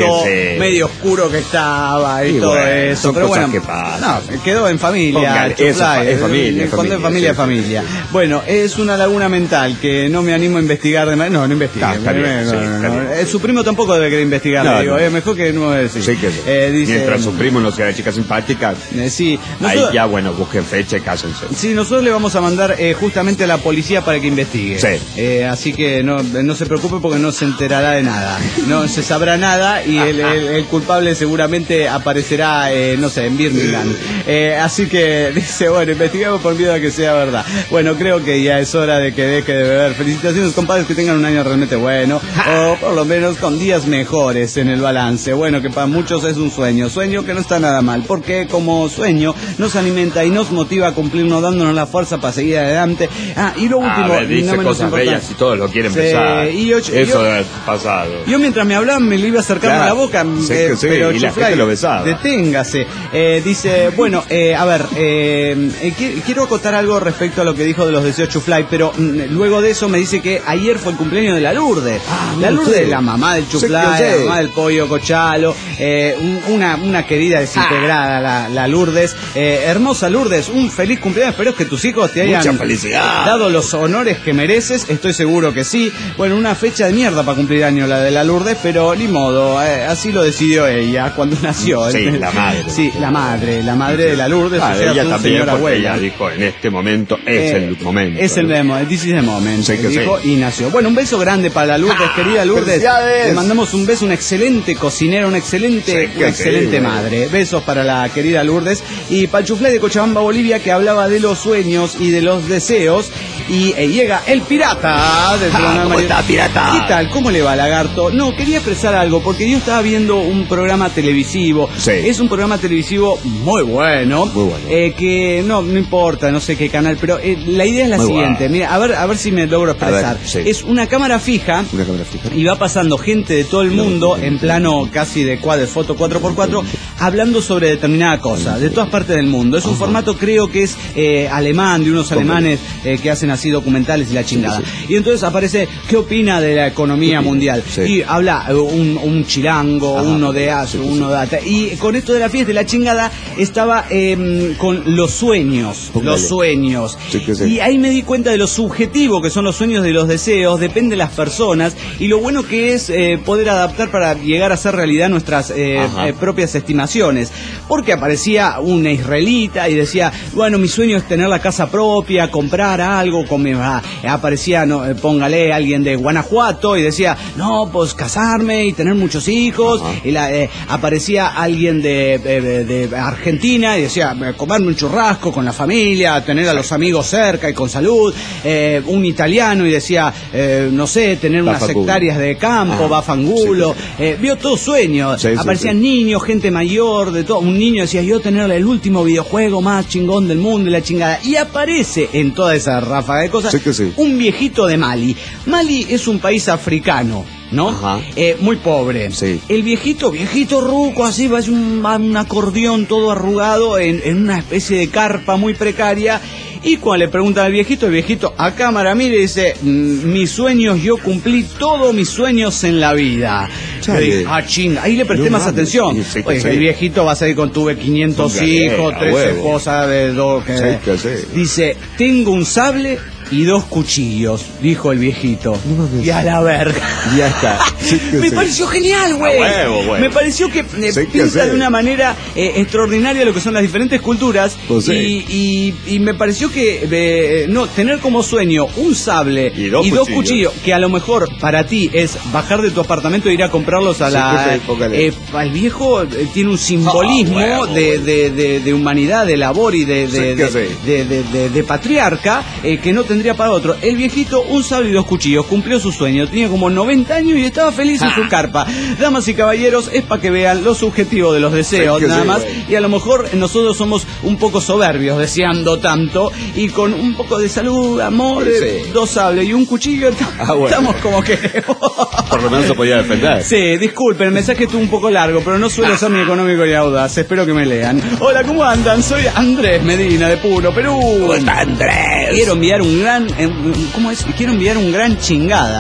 medio, sí. medio oscuro que estaba y, Y todo bueno, eso. son Pero cosas bueno, que pasan. no, quedó en familia. Póngale, Chuflay, eso, es familia, es Cuando es familia, familia, sí, familia. sí, sí. Bueno, es una laguna mental que no me animo a investigar de manera. No, no investigue. Ah, está bien, no, sí, no, está no. bien, Eh, sí. Su primo tampoco debe querer investigar. No, digo, no. eh, mejor que no decir. Sí que sí. Eh, dice, Mientras su primo no sea la chica simpática, eh, sí, ahí nosotros, ya, bueno, busquen fecha y cásense. sí, nosotros le vamos a mandar eh, justamente a la policía para que investigue. Sí. Eh, así que no, no se preocupe porque no se enterará de nada. No se sabrá nada y el, el- el culpable seguramente aparecerá, eh, no sé, en Birmingham. Eh, así que dice, bueno, investigamos por miedo a que sea verdad. Bueno, creo que ya es hora de que deje de beber. Felicitaciones, compadres, que tengan un año realmente bueno. O por lo menos con días mejores en el balance. Bueno, que para muchos es un sueño. Sueño que no está nada mal. Porque como sueño nos alimenta y nos motiva a cumplirnos, dándonos la fuerza para seguir adelante. Ah, y lo último, A ver, dice no menos cosas importante. bellas y todos lo quieren Sí, besar. y yo- Eso yo- es pasado. Yo mientras me hablaban me lo iba acercando Claro, a la boca, sí eh, que sí, pero y la Chuflay, gente lo besaba. deténgase. Eh, dice, bueno, eh, a ver, eh, eh, qui- quiero acotar algo respecto a lo que dijo de los deseos Chuflay, pero mm, luego de eso me dice que ayer fue el cumpleaños de la Lourdes. la no Lourdes sé. es la mamá del Chuflay, Sí que la sé. mamá del Pollo Cochalo, eh, un- una, una querida desintegrada, la, la Lourdes. Eh, hermosa Lourdes, un feliz cumpleaños. Espero que tus hijos te hayan Mucha felicidad. dado los honores que mereces, estoy seguro que sí. Bueno, una fecha de mierda para cumplir año la de la Lourdes, pero ni modo, eh, así lo decidió ella cuando nació. Sí, la madre. Sí, la madre, la madre de la Lourdes, Ah, o sea, ella su también, señora porque abuela. ella dijo, en este momento es Eh, el momento. Es el memo, this is the moment, Sí que dijo sí. y nació. Bueno, un beso grande para la Lourdes, ¡Ah! querida Lourdes. ¡Felicidades! Le mandamos un beso, una excelente cocinera, una excelente, Sí que una excelente sí, madre. Besos para la querida Lourdes. Y para el Chuflay de Cochabamba, Bolivia, que hablaba de los sueños y de los deseos. Y eh, llega el pirata del programa ¿cómo Mario- está, pirata? ¿Qué tal? ¿Cómo le va, lagarto? No, quería expresar algo, porque yo estaba viendo un programa televisivo. Sí. Es un programa televisivo muy bueno. Muy bueno. eh, que no, no importa, no sé qué canal, pero eh, la idea es la Muy siguiente. bueno. Mira, a ver, a ver si me logro expresar. ver, sí. Es una cámara fija. Una cámara fija. Y va pasando gente de todo el mundo en plano casi de cuadro, foto cuatro por cuatro, hablando sobre determinada cosa, de todas partes del mundo. Es un formato, creo que es eh, alemán, de unos alemanes eh, que hacen así documentales y la chingada. Y entonces aparece, ¿qué opina de la economía mundial? Sí. Y habla eh, un, un chilango, Ajá. uno de Aso, Sí, sí, uno de Ata. Y con esto de la fiesta y la chingada, estaba eh, con los sueños, Póngale. los sueños. Sí que sí. Y ahí me di cuenta de lo subjetivo que son los sueños de los deseos, depende de las personas, y lo bueno que es eh, poder adaptar para llegar a ser realidad nuestras eh, Ajá. eh, propias estimaciones. Porque aparecía una israelita y decía, bueno, mi sueño es tener la casa propia, comprar algo, con mi- ah, aparecía, no, eh, póngale, alguien de Guanajuato y decía, no, pues casarme y tener muchos hijos, Ajá. y la, eh, aparecía alguien de, de- de- de Argentina y decía, eh, comerme un churrasco con la familia, tener a los amigos cerca y con salud, eh, un italiano y decía, eh, no sé, tener unas Bafangulo. hectáreas de campo, Ah, bafangulo, sí, eh, vio todos sueños, Sí, sí, aparecían sí. niños, gente mayor, de todo, un niño decía, yo tener el último videojuego más chingón del mundo y la chingada, y aparece en toda esa ráfaga de cosas Sí que sí. un viejito de Mali. Mali es un país africano, ¿no? Ajá. Eh, muy pobre. Sí. El viejito, viejito ruco, así, va, es un, va un acordeón todo arrugado en, en una especie de carpa muy precaria. Y cuando le preguntan al viejito, el viejito a cámara mire y dice, "Mm, mis sueños, yo cumplí todos mis sueños en la vida. Yo Chale. dije, ah, chinga, ahí le presté No más mames. atención. Sí, sí, Oye, sí. el viejito va a salir con tuve quinientos Póngale, hijos, a tres huevo. esposas de dos. que- Sí, que sí. Dice, tengo un sable y dos cuchillos, dijo el viejito. No mames. Y a la verga. Ya está. Sí que Me sí. pareció genial, güey. A huevo, güey. Me pareció que eh, Sí que pinta sí. de una manera eh, extraordinaria lo que son las diferentes culturas. Pues sí. y, y, y me pareció que eh, no tener como sueño un sable Y dos cuchillos. cuchillos. que a lo mejor para ti es bajar de tu apartamento e ir a comprarlos a Sí la. que sí, póngale. eh, el viejo eh, tiene un simbolismo Ah, huevo, de, güey. de, de, de humanidad, de labor y de, de, Sí que de, sí. de, de- de- de patriarca eh, que no tendría para otro. El viejito, un sable y dos cuchillos, cumplió su sueño, tenía como noventa años y estaba feliz en su carpa. Damas y caballeros, es para que vean lo subjetivo de los deseos, Sí que nada sí, más, güey. y a lo mejor nosotros somos un poco soberbios, deseando tanto, y con un poco de salud, amor, Sí. eh, dos sables y un cuchillo, Ah, bueno. estamos como que... Por lo menos se podía defender. Sí, disculpen, el mensaje estuvo un poco largo, pero no suelo ser ni económico ni audaz. Espero que me lean. Hola, ¿cómo andan? Soy Andrés Medina de Puno, Perú. ¿Cómo está, Andrés? Quiero enviar un gran, eh, ¿cómo es? Quiero enviar un gran chingada.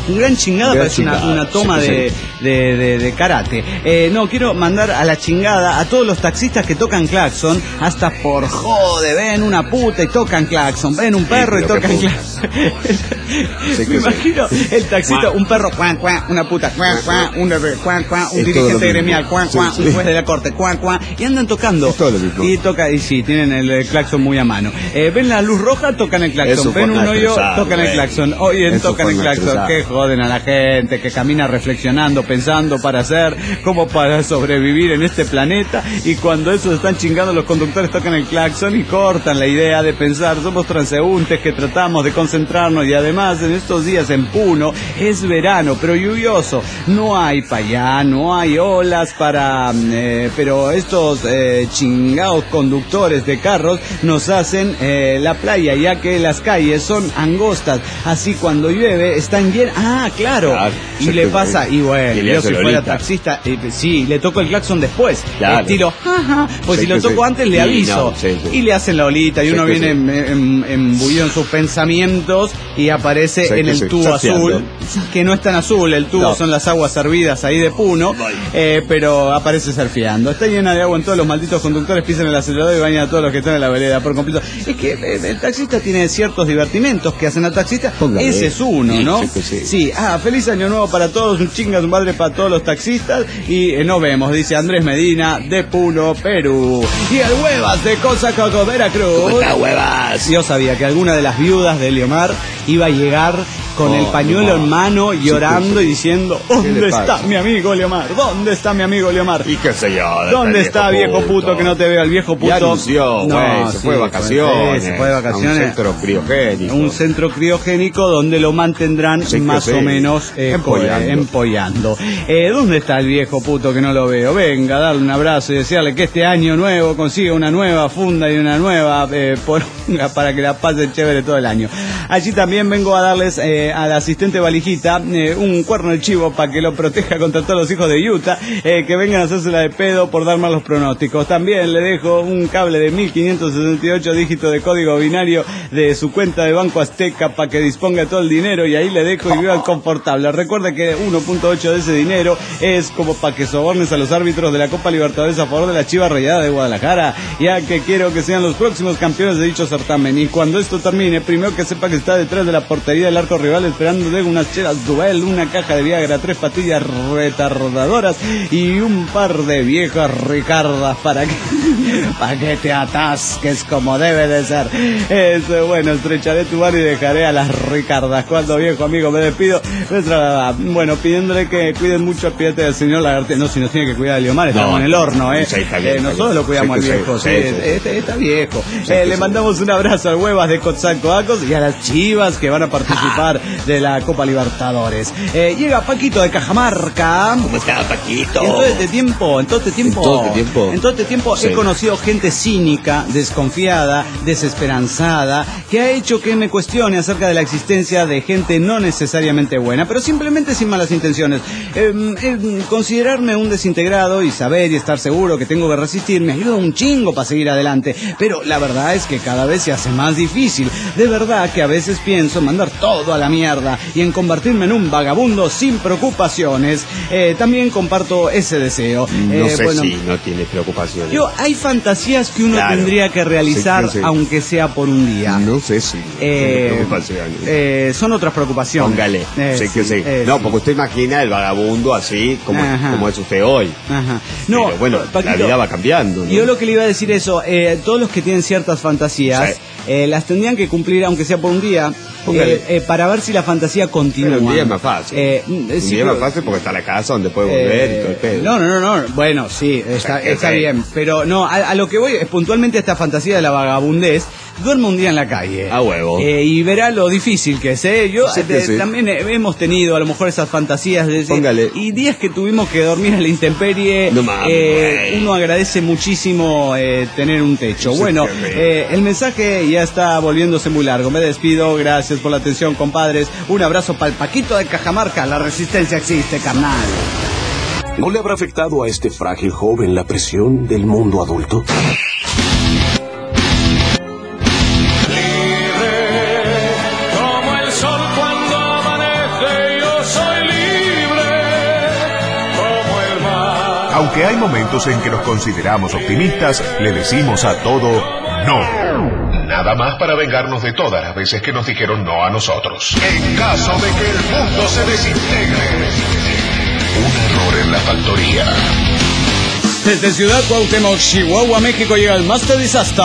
gran chingada, Gran parece una, chingada, una toma sí, sí. de, de, de, de karate. Eh, no, quiero mandar a la chingada a todos los taxistas que tocan claxon, hasta por jode, ven una puta y tocan claxon, ven un perro Sí, y pero tocan qué claxon. Sí, Me que imagino el taxista, un perro, cuan, cuan, una puta, cuan, cuan, un bebé, cuan, cuan, un Es todo lo dirigente mismo. gremial, cuan, Sí, cuan, sí. un juez de la corte, cuan, cuan, y andan tocando. Es todo lo mismo. Y toca, y sí, tienen el, el claxon muy a mano. Eh, ven la luz roja, tocan el claxon. Eso Ven fue un una hoyo, estresada, tocan el güey. claxon. Oyen, Eso tocan fue el una claxon. estresada. Que joden a la gente, que camina reflexionando, pensando para hacer, como para sobrevivir en este planeta. Y cuando eso están chingando, los conductores tocan el claxon y cortan la idea de pensar. Somos transeúntes que tratamos de concentrarnos, y además en estos días en Puno es verano, pero lluvioso. No hay pa' allá, no hay olas para... Eh, pero estos eh, chingados conductores de carros nos hacen eh, la playa, ya que las calles son angostas. Así cuando llueve están llenas... Ah, claro. Claro, y sí, le que- pasa, y bueno, y le yo hace si fuera Lolita. taxista, eh, sí, le toco el claxon después. Claro. Estilo, jaja, pues Sí, si lo que toco sí. antes le Sí, aviso. no, sí, sí. Y le hacen la olita, y Sí, uno que viene sí. em- em- embuido en sus pensamientos y aparece Sí, en que el sí, tubo chateando. azul, que no es tan azul, el tubo No. son las aguas servidas ahí de Puno, eh, pero aparece surfeando. Está llena de agua en todos los malditos conductores, pisan el acelerador y bañan a todos los que están en la vereda por completo. Es que eh, el taxista tiene ciertos divertimentos que hacen al taxista. Póngale. Ese es uno, Sí, ¿no? sí que sí. Sí, ah, feliz año nuevo para todos, un chinga su madre para todos los taxistas, y eh, nos vemos, dice Andrés Medina de Puno, Perú. Y el Huevas de Cosacoco, Veracruz. ¡Puta huevas! Yo sabía que alguna de las viudas de Eliomar iba a llegar con Oh, el pañuelo no. en mano, llorando sí, sí. y diciendo, ¿Qué ¿dónde le está pasa? mi amigo Eliomar? ¿Dónde está mi amigo Eliomar? Y qué sé yo. ¿Dónde está viejo puto que no te veo? El viejo puto. Ya anunció, güey, se sí, fue de vacaciones. sí, se fue de vacaciones. A un centro criogénico. Un centro criogénico donde lo mantendrán Sí, que más sí. o menos eh, Empollando. eh, empollando. Eh, ¿Dónde está el viejo puto que no lo veo? Venga, darle un abrazo y desearle que este año nuevo consiga una nueva funda y una nueva eh, poronga para que la pasen chévere todo el año. Allí también vengo a darles eh, al asistente Valijita eh, un cuerno de chivo para que lo proteja contra todos los hijos de Utah eh, que vengan a hacérsela de pedo por dar malos pronósticos. También le dejo un cable de mil quinientos sesenta y ocho dígitos de código binario de su cuenta de Banco Azteca para que disponga todo el dinero, y ahí le dejo y vivan confortable. Recuerda que uno punto ocho de ese dinero es como para que sobornes a los árbitros de la Copa Libertadores a favor de la Chivas Rayadas de Guadalajara, ya que quiero que sean los próximos campeones de dicho certamen. Y cuando esto termine, primero que sepa que está detrás de la portería del arco rival esperando de unas chelas duel, una caja de Viagra, tres patillas retardadoras y un par de viejas ricardas para que, para que te atasques como debe de ser. Eso, bueno, estrecharé tu mano y dejaré a las ricardas. Cuando, viejo amigo, me despido. Bueno, pidiéndole que cuiden mucho al pilote del señor Lagarté. No, si nos tiene que cuidar a Eliomar, estamos No, en el horno, ¿eh? sí, está bien, Eh, está nosotros bien. lo cuidamos Sí, al que viejo, sí, sí, sí, sí. Este, está viejo. Sí, Eh, que le sí. mandamos un abrazo al Huevas de Coatzacoalcos y a las Chivas que van a participar de la Copa Libertadores. Eh, llega Paquito de Cajamarca. ¿Cómo está, Paquito? Y en todo este tiempo, en todo este tiempo, En todo este tiempo. en todo este tiempo Sí. he conocido gente cínica, desconfiada, desesperanzada, que ha hecho que me cuestione acerca de la existencia de gente no necesariamente buena, pero simplemente sin malas intenciones. Eh, eh, considerarme un desintegrado y saber y estar seguro que tengo que resistir me ayuda un chingo para seguir adelante, pero la verdad es que cada vez se hace más difícil. De verdad que a veces pienso en mandar todo a la mierda y en convertirme en un vagabundo sin preocupaciones. Eh, también comparto ese deseo. No Eh, sé bueno, si no tiene preocupaciones. yo, hay fantasías que uno Claro. tendría que realizar, Sí, sí, sí. aunque sea por un día. No sé si Eh, tiene preocupaciones. eh, son otras preocupaciones. Póngale. Eh, sí que sí. eh, no, sí. porque usted imagina el vagabundo así como, Ajá. como es usted hoy. Ajá. No, Pero bueno, Paquito, la vida va cambiando, ¿no? Yo lo que le iba a decir eso, eh, todos los que tienen ciertas fantasías, Sí. eh, las tendrían que cumplir aunque sea por un día, Póngale. eh, eh, para ver si la fantasía continúa. Pero un día es más fácil. Eh, un eh, sí, día es más pero- fácil porque está la casa donde puede volver y todo el Eh, pedo. no, no, no, no. Bueno, sí, está, que está sí. bien. Pero no, a, a lo que voy es puntualmente esta fantasía de la vagabundez. Duerme un día en la calle. A huevo. Eh, y verá lo difícil que es. ¿eh? Yo Sí que eh, sí. también eh, hemos tenido a lo mejor esas fantasías de decir, Póngale. y días que tuvimos que dormir a la intemperie. No mames, eh, güey. uno agradece muchísimo eh, tener un techo. Sí, bueno, qué rico. eh, el mensaje ya está volviéndose muy largo. Me despido. Gracias por la atención, compadres. Un abrazo para el Paquito de Cajamarca. La resistencia existe, carnal. ¿No le habrá afectado a este frágil joven la presión del mundo adulto? Como el sol cuando amanece, yo Aunque hay momentos en que nos consideramos optimistas, le decimos a todo no. Nada más para vengarnos de todas las veces que nos dijeron no a nosotros. En caso de que el mundo se desintegre. Un error en la factoría. Desde Ciudad Cuauhtémoc, Chihuahua, México, llega el Master Disaster.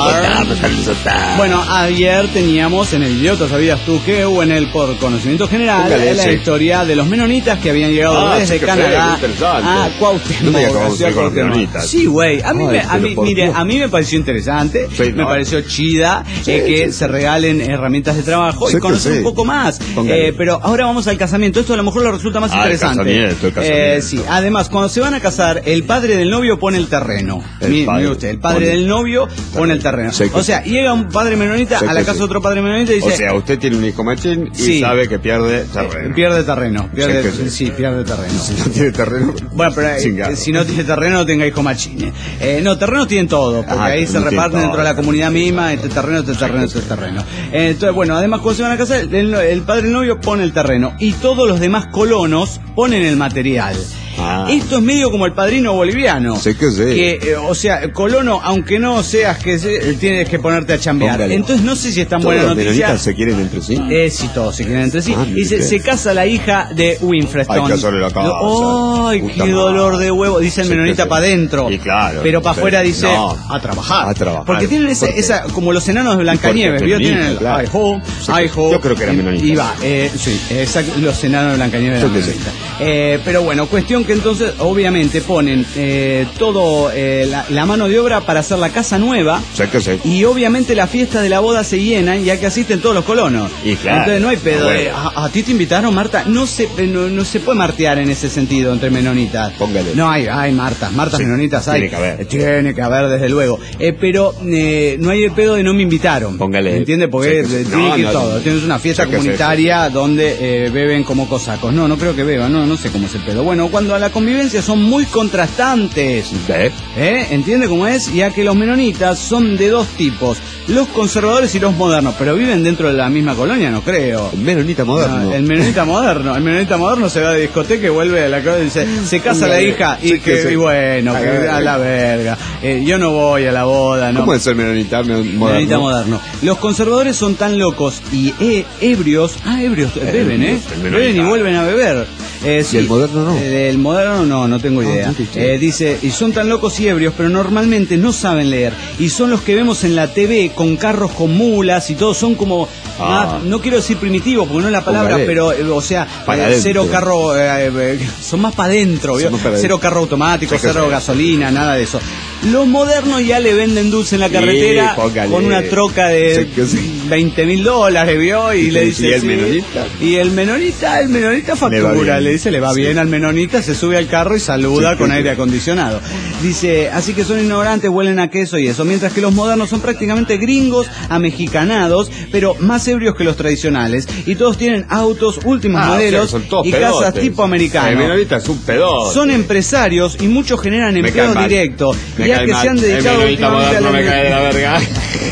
Bueno, ayer teníamos en el Idiota, ¿sabías tú que hubo en el por conocimiento general Póngale, la sí. historia de los menonitas que habían llegado Ah, desde sí, qué Canadá feo, interesante. a Cuauhtémoc? No me diga que vamos a hacia ir con los Cuauhtémoc. menonitas. Sí, güey. A mí, Ay, me, a pero mí, ¿por mire, qué? a mí me pareció interesante, Sí, me no. pareció chida Sí, eh, que sí, se sí. regalen herramientas de trabajo Sí y que conocer sí. un poco más. Póngale. Eh, pero ahora vamos al casamiento. Esto a lo mejor le resulta más Ah, el interesante. casamiento, el casamiento. Eh, sí. Además, cuando se van a casar, el padre del novio pone el terreno. El Mi- padre mire usted, el padre pone- del novio pone el terreno. Sí que O sea, llega un padre menonita Sí a la que casa sí. de otro padre menonita y dice... O sea, usted tiene un hijo machín y Sí. sabe que pierde terreno. Pierde terreno, pierde, Sí que sí. sí, pierde terreno. Si no tiene terreno, Bueno, pero eh, chingado. si no tiene terreno, no tenga hijo machine. Eh, no, terrenos tienen todo, porque Ah, ahí se terreno tiene reparten dentro de la todo. comunidad misma, este terreno, este terreno, este terreno. Eh, entonces, bueno, además cuando se van a casar, el, el padre del novio pone el terreno y todos los demás colonos ponen el material. Ah. Esto es medio como el padrino boliviano. Sí que sí. Que, eh, o sea, colono, aunque no seas que se, tienes que ponerte a chambear. Póngale. Entonces no sé si es tan ¿Todos buena los noticia. menonitas se quieren entre sí? Eh, sí, todos se quieren entre sí. Ah, y mire se, usted. se casa la hija de Winfreston. Hay que hacerle la casa. Ay, Puta qué madre. dolor de huevo. Dice el Sí, menonita que sí. para adentro. Y claro. Pero para Pero afuera dice no. a trabajar. A trabajar. Porque tienen esa, ¿Por qué? esa, como los enanos de Blancanieves, Y ¿vio? porque Tienen el claro. ay ho, Sí, ay ho. yo creo que era Y- menonita. Y va, eh, sí, exacto, los enanos de Blancanieves Sí, eran que sí. menonitas. Eh, pero bueno, cuestión que entonces, obviamente, ponen eh, todo eh, la, la mano de obra para hacer la casa nueva. Sé que sí. Y obviamente las fiestas de la boda se llenan ya que asisten todos los colonos. Y claro. Entonces no hay pedo. Ah, de, bueno. a, a ti te invitaron, Marta. No se, no, no se puede martear en ese sentido entre menonitas. Póngale. No hay, hay Martas, Martas Sí, menonitas hay. tiene que haber. Eh, Tiene que haber, desde luego. Eh, pero eh, no hay el pedo de no me invitaron. Póngale. ¿Me entiende? Porque Sí, sí. eh, tiene No, que ir no, todo. no. Tienes una fiesta Sí, que sí, comunitaria donde eh, beben como cosacos. No, no creo que beban. No, no sé cómo es el pedo. Bueno, cuando a la convivencia son muy contrastantes. ¿Ve? ¿Eh? ¿Entiende cómo es? Ya que los menonitas son de dos tipos, los conservadores y los modernos, pero viven dentro de la misma colonia, no creo. El menonita moderno. No, el menonita moderno, el menonita moderno se va de discoteca y vuelve a la casa y dice, se casa la hija y Sí, que que sí. y bueno, Ay, que ay, a la verga. Eh, yo no voy a la boda, no. ¿Cómo es el menonita moderno? Menonita moderno. Los conservadores son tan locos y eh, ebrios, ah, ebrios, eh, beben, ¿eh? el menonita. Beben y vuelven a beber. Eh, sí. el moderno no? Eh, el moderno no, no tengo Ah, idea. no te sé. Eh, dice, y son tan locos y ebrios, pero normalmente no saben leer. Y son los que vemos en la T V con carros con mulas y todo, son como, Ah. más- no quiero decir primitivos, porque no es la palabra, Póngale. pero, eh, o sea, Para eh, adentro. cero carro, eh, eh, son más para adentro, Son más para cero adentro. carro automático, Sí que cero sí. gasolina, nada de eso. Los modernos ya le venden dulce en la carretera Sí, póngale. con una troca de Sí que sí. veinte mil dólares, ¿vio? Y, ¿Y le qué dice, decía el sí. menonita? Y el menonita, el menonita Le va factura, bien. le dice, le va Sí. bien al menonita, se sube al carro y saluda Sí, con sí, aire sí. acondicionado. Dice, así que son ignorantes, huelen a queso y eso, mientras que los modernos son prácticamente gringos, amexicanados, pero más ebrios que los tradicionales. Y todos tienen autos, últimos Ah, o sea, modelos que son todos y casas pedotes. tipo El americano. menonita es un pedote. Son empresarios y muchos generan Me empleo cae mal. directo, Me ya cae que mal. se han El dedicado menonita últimamente a moderno la- me cae de la verga.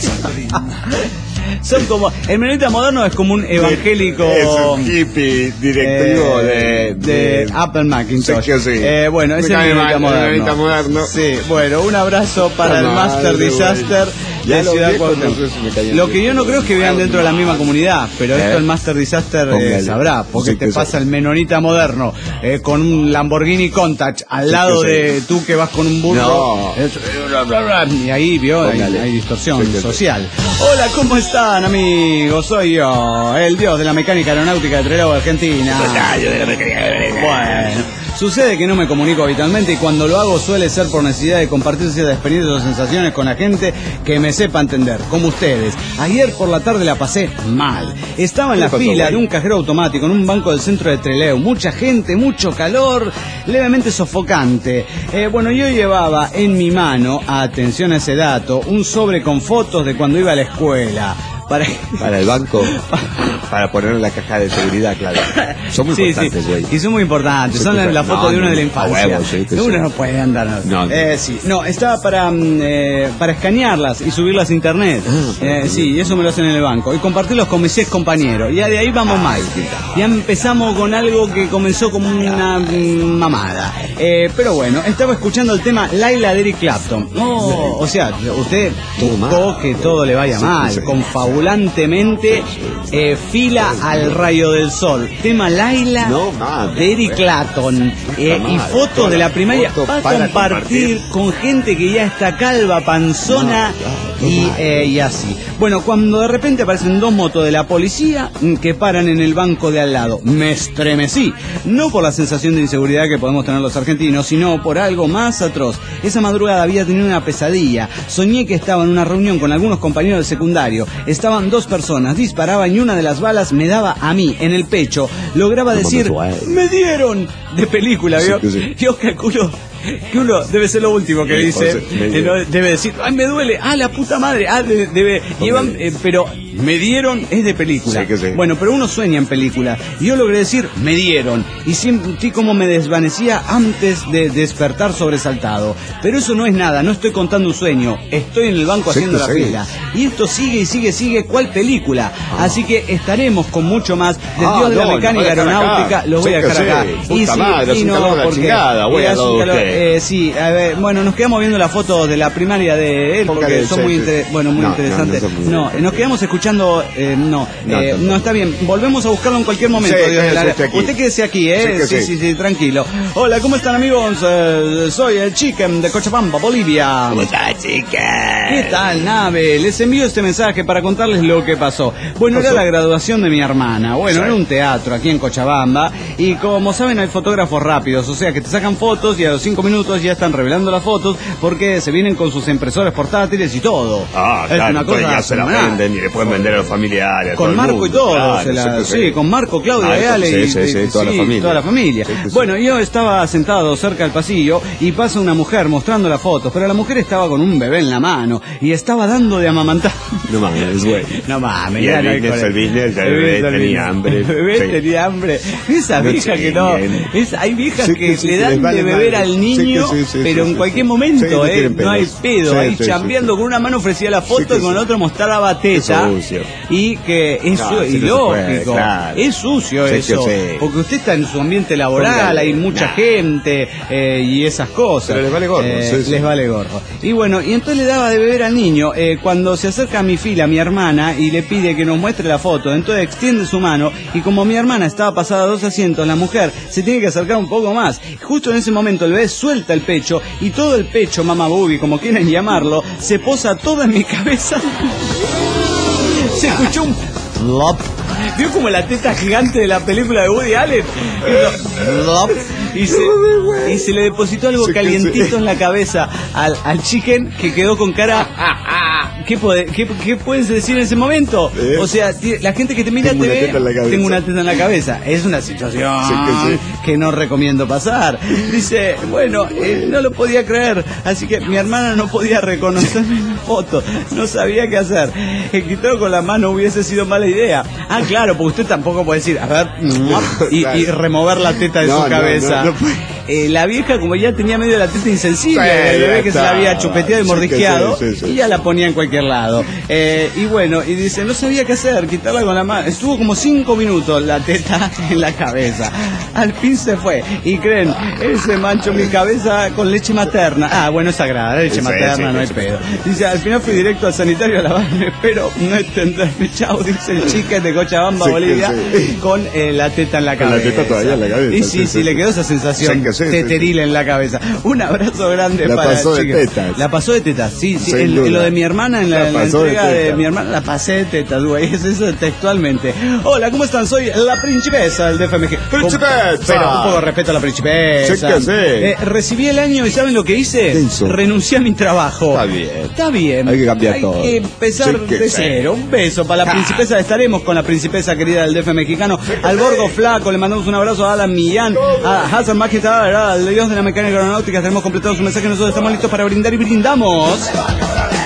Son como, el menonita moderno es como un evangélico Es un hippie directivo eh, de, de Apple Macintosh. Sí que sí. Eh, bueno, Me es el cae menonita mal, el moderno. menonita moderno. Sí, bueno, un abrazo para el Madre, Master güey. Disaster Ya de los Ciudad viejos Cuauhtémoc. no sé si me caían Lo bien, que yo no pero- creo es que vean dentro de la misma comunidad, pero ¿Eh? esto el Master Disaster eh, Póngale. sabrá, porque Sí te que pasa sí. el menonita moderno eh, con un Lamborghini Countach al Sí lado que sí. de tú que vas con un burro. No. Es- bla, bla, bla, y ahí vio, hay, Póngale. hay distorsión Sí que sí. social. Hola, ¿cómo están, amigos? Soy yo, el dios de la mecánica aeronáutica de Trelew, Argentina. Bueno, sucede que no me comunico habitualmente y cuando lo hago suele ser por necesidad de compartir ciertas experiencias o sensaciones con la gente que me sepa entender, como ustedes. Ayer por la tarde la pasé mal. Estaba en la ¿Qué pasó, fila güey? de un cajero automático en un banco del centro de Trelew. Mucha gente, mucho calor, levemente sofocante. Eh, bueno, yo llevaba en mi mano, atención a ese dato, un sobre con fotos de cuando iba a la escuela. para para el banco, para poner en la caja de seguridad, claro. Son muy sí, importantes, güey. sí. Y son muy importantes. Sí, son la, la foto no, de uno no, de la a infancia. huevo, sí, que uno sí. no puede andar. No, no. Eh, sí. No, estaba para eh, para escanearlas y subirlas a internet. Eh, sí, y eso me lo hacen en el banco. Y compartirlos con mis ex compañeros. Y de ahí vamos mal. Ya empezamos con algo que comenzó como una mm, mamada. Eh, pero bueno, estaba escuchando el tema Laila de Eric Clapton. Oh, o sea, usted buscó que todo le vaya mal. Confabulantemente eh, fila al rayo del sol. Tema Laila No, madre, de Eric Clapton. Eh, y fotos de la primaria. Foto Va a para compartir compartir. con gente que ya está calva, panzona No, no, y, no, eh, y así. Bueno, cuando de repente aparecen dos motos de la policía mm, que paran en el banco de al lado. Me estremecí. No por la sensación de inseguridad que podemos tener los argentinos, sino por algo más atroz. Esa madrugada había tenido una pesadilla. Soñé que estaba en una reunión con algunos compañeros del secundario. Estaban dos personas, disparaban y una de las balas me daba a mí en el pecho. Lograba decir, ¡me dieron! De película, ¿vio? Sí, sí. Yo calculo que uno debe ser lo último que Sí, dice, José, me que no debe decir, ¡ay, me duele! ¡Ah, la puta madre! ¡Ah, debe! debe llevan, eh, pero me dieron es de película. Sí, que sí. Bueno, pero uno sueña en película. Y yo logré decir, me dieron. Y sentí como me desvanecía antes de despertar sobresaltado. Pero eso no es nada, no estoy contando un sueño. Estoy en el banco Sí, haciendo que la sí. fila. Y esto sigue y sigue, sigue. ¿Cuál película? Así que estaremos con mucho más del Ah, Dios de la no, mecánica lo voy a dejar aeronáutica. acá. Lo voy Sí, a dejar que acá. sí. Puta madre, hace un calor de la porque, chingada, voy eh, al hace lado un de calor, usted. eh, sí, a ver, bueno, nos quedamos viendo la foto de la primaria de él porque Póngale, son sí, muy sí. inter- bueno, muy No, interesantes. no, no son muy No, interesantes. nos quedamos escuchando, eh, no, No, eh, tampoco. no está bien. Volvemos a buscarlo en cualquier momento. Sí, Dios de la- quédese aquí. Usted quédese aquí, eh. Sí, que Sí, sí. sí, sí, tranquilo. Hola, ¿cómo están, amigos? Eh, soy el Chicken de Cochabamba, Bolivia. ¿Cómo está, chica? ¿Qué tal, nave? Les envío este mensaje para contarles lo que pasó. Bueno, era la graduación de mi hermana. Bueno, era un teatro aquí en Cochabamba. Y como saben, hay fotógrafos rápidos. O sea, que te sacan fotos y a los cinco minutos ya están revelando las fotos porque se vienen con sus impresores portátiles y todo. Ah, es claro, una entonces cosa ya se la fenomenal. venden y le pueden vender a los familiares. a todo Con el Marco mundo. y todo, Claro, se la- sí, que sí, con Marco, Claudia, Marco, Ale sí, y, sí, sí, y- toda la sí, familia. toda la familia. Sí, que sí. Bueno, yo estaba sentado cerca del pasillo y pasa una mujer mostrando las fotos, pero la mujer estaba con un bebé en la mano y estaba dando de amamantar. No mames, güey. No mames, Y ya el no hay business, con- el business, el el bebé business, tenía el hambre. El bebé Sí. tenía hambre. Esa No vieja que no. chinguen. Es, hay viejas Sí, que, que sí, le que dan les vale de beber madre. al Sí, niño, que sí, sí, pero sí, en sí, cualquier sí. momento, Sí, no eh, tienen no hay pelos. pedo. Sí, ahí sí, chambeando sí, sí. con una mano ofrecía la foto Sí, que y con la sí. otra mostraba teta. Es sucio. Y que es No, su- sí y que se puede, lógico. claro. Es sucio Sí, que eso. sí. Porque usted está en su ambiente laboral, Póngale. hay mucha Nah. gente eh, y esas cosas. Pero les vale gorro, Eh, sí, sí. Les vale gorro. Y bueno, y entonces le daba de beber al niño. Eh, cuando se acerca a mi fila, mi hermana, y le pide que nos muestre la foto, entonces extiende su mano, y como mi hermana estaba pasada a dos asientos, la mujer se tiene que acercar un poco más. Justo en ese momento el bebé suelta el pecho, y todo el pecho, mamá boobie, como quieran llamarlo, se posa toda en mi cabeza. Se escuchó un plop. ¿Vio como la teta gigante de la película de Woody Allen? Hizo plop. Y se, y se le depositó algo Sí, que calientito sí. en la cabeza al, al chicken, que quedó con cara. ¿Qué, puede, qué, qué puedes decir en ese momento? ¿Eh? O sea, ti- la gente que te mira Tengo te una ve, teta en la cabeza. tengo una teta en la cabeza. Es una situación Sí, que sí. que no recomiendo pasar. Dice, bueno, eh, no lo podía creer, así que mi hermana no podía reconocerme en la foto, no sabía qué hacer. El quitarlo con la mano hubiese sido mala idea. Ah, claro, porque usted tampoco puede decir, a ver, y, y remover la teta de No, su no, cabeza. no, no puede. Eh, la vieja, como ya tenía medio la teta insensible, Sí, el bebé que se la ya había está. chupeteado y Sí, que mordisqueado, sí, sí, sí. y ya la ponía en cualquier lado. Eh, y bueno, y dice, no sabía qué hacer, quitarla con la mano. Estuvo como cinco minutos la teta en la cabeza. Al fin se fue. Y creen, él se manchó mi cabeza con leche materna. Ah, bueno, es sagrada, la leche Sí, materna, sí, no hay sí. pedo. Dice, al final fui directo al sanitario a lavarme, pero no entenderme. Chao, dice el chica de Cochabamba, Sí, que Bolivia, sí. con eh, la teta en la Con la cabeza. teta todavía en la cabeza, Y sí, sí, sí, sí, le sí. quedó esa sensación Sí, que sí, sí, teteril sí. en la cabeza. Un abrazo grande La para pasó el de chico. tetas. La pasó de tetas, sí, sí. Sin En, duda. en lo de mi hermana, en la, La en la pasó de entrega de, tetas. mi hermana, la pasé de tetas, güey. Es eso textualmente. Hola, ¿cómo están? Soy la principesa del D F M G. ¡Principesa! Con- Pero un poco de respeto a la principesa. Sí que sí. Eh, recibí el año y ¿saben lo que hice? ¿Qué hizo? Renuncié a mi trabajo. Está bien. Está bien. Hay que cambiar Hay todo. que empezar Sí que de sí. cero. Un beso para la Ja. principesa. Estaremos con la principesa querida del D F mexicano. Al Borgo Flaco, le mandamos un abrazo a Alan Millán, a Hassan Majestad, al Dios de la mecánica aeronáutica. Tenemos completado su mensaje. Nosotros estamos listos para brindar y brindamos.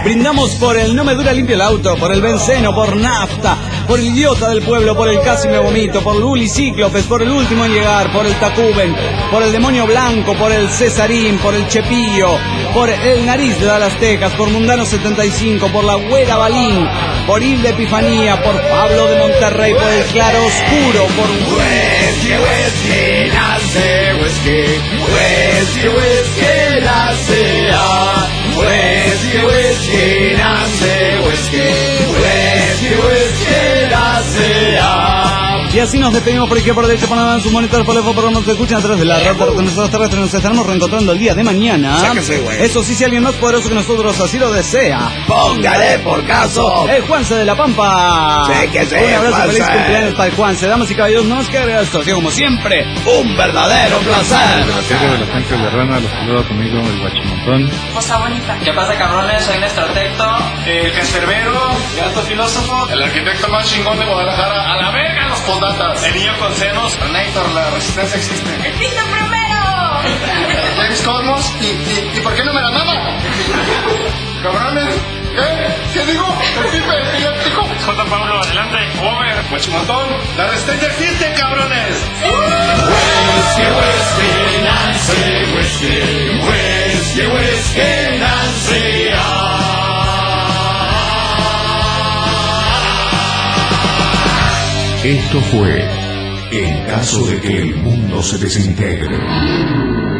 Brindamos por el No Me Dura Limpio el Auto, por el Benceno, por Nafta, por el Idiota del Pueblo, por el Casi Me Vomito, por Luli Cíclopes, por el Último en Llegar, por el Tacuben, por el Demonio Blanco, por el Cesarín, por el Chepillo, por el Nariz de Dallas, Texas, por Mundano setenta y cinco, por la Güera Balín, por Hilda Epifanía, por Pablo de Monterrey, por el Claro Oscuro, por Whisky, Whisky, nace Whisky, Whisky, Whisky, nace ah. Whisky, Whisky, nace Whisky, Whisky, Whisky, nace ah. Y así nos despedimos por izquierda, por derecha, por nada en sus monitores, por el por nos escuchan a través de la red de nosotros terrestres. Nos estaremos reencontrando el día de mañana. Sáquese, güey. Eso sí, si alguien más poderoso que nosotros así lo desea, Póngale por caso. el Juanse de la Pampa. Séquese, Un abrazo, Juanse. feliz cumpleaños para el Juanse. Damas y caballeros, no nos queda agregar esto. Así como siempre, un verdadero placer. Diego de los Ángeles de Rana, los saluda conmigo el Guachimontón. Cosa bonita. ¿Qué pasa, cabrones? Soy Néstor Tecto, el cancerbero, el alto filósofo, el arquitecto más chingón de Guadalajara. A la verga los podatas. El niño con senos. Terminator, la resistencia existe. ¡El piso primero! James Cosmos. ¿Y, y, ¿Y por qué no me la mama? Cabrones. ¿Qué? ¿Qué digo? El pipe epiléptico. J. Pablo, adelante. Over. Guachimontón. La resistencia existe, cabrones. Whisky, whisky, Nancy, whisky, whisky, whisky, Nancy, ah. Esto fue En caso de que el mundo se desintegre.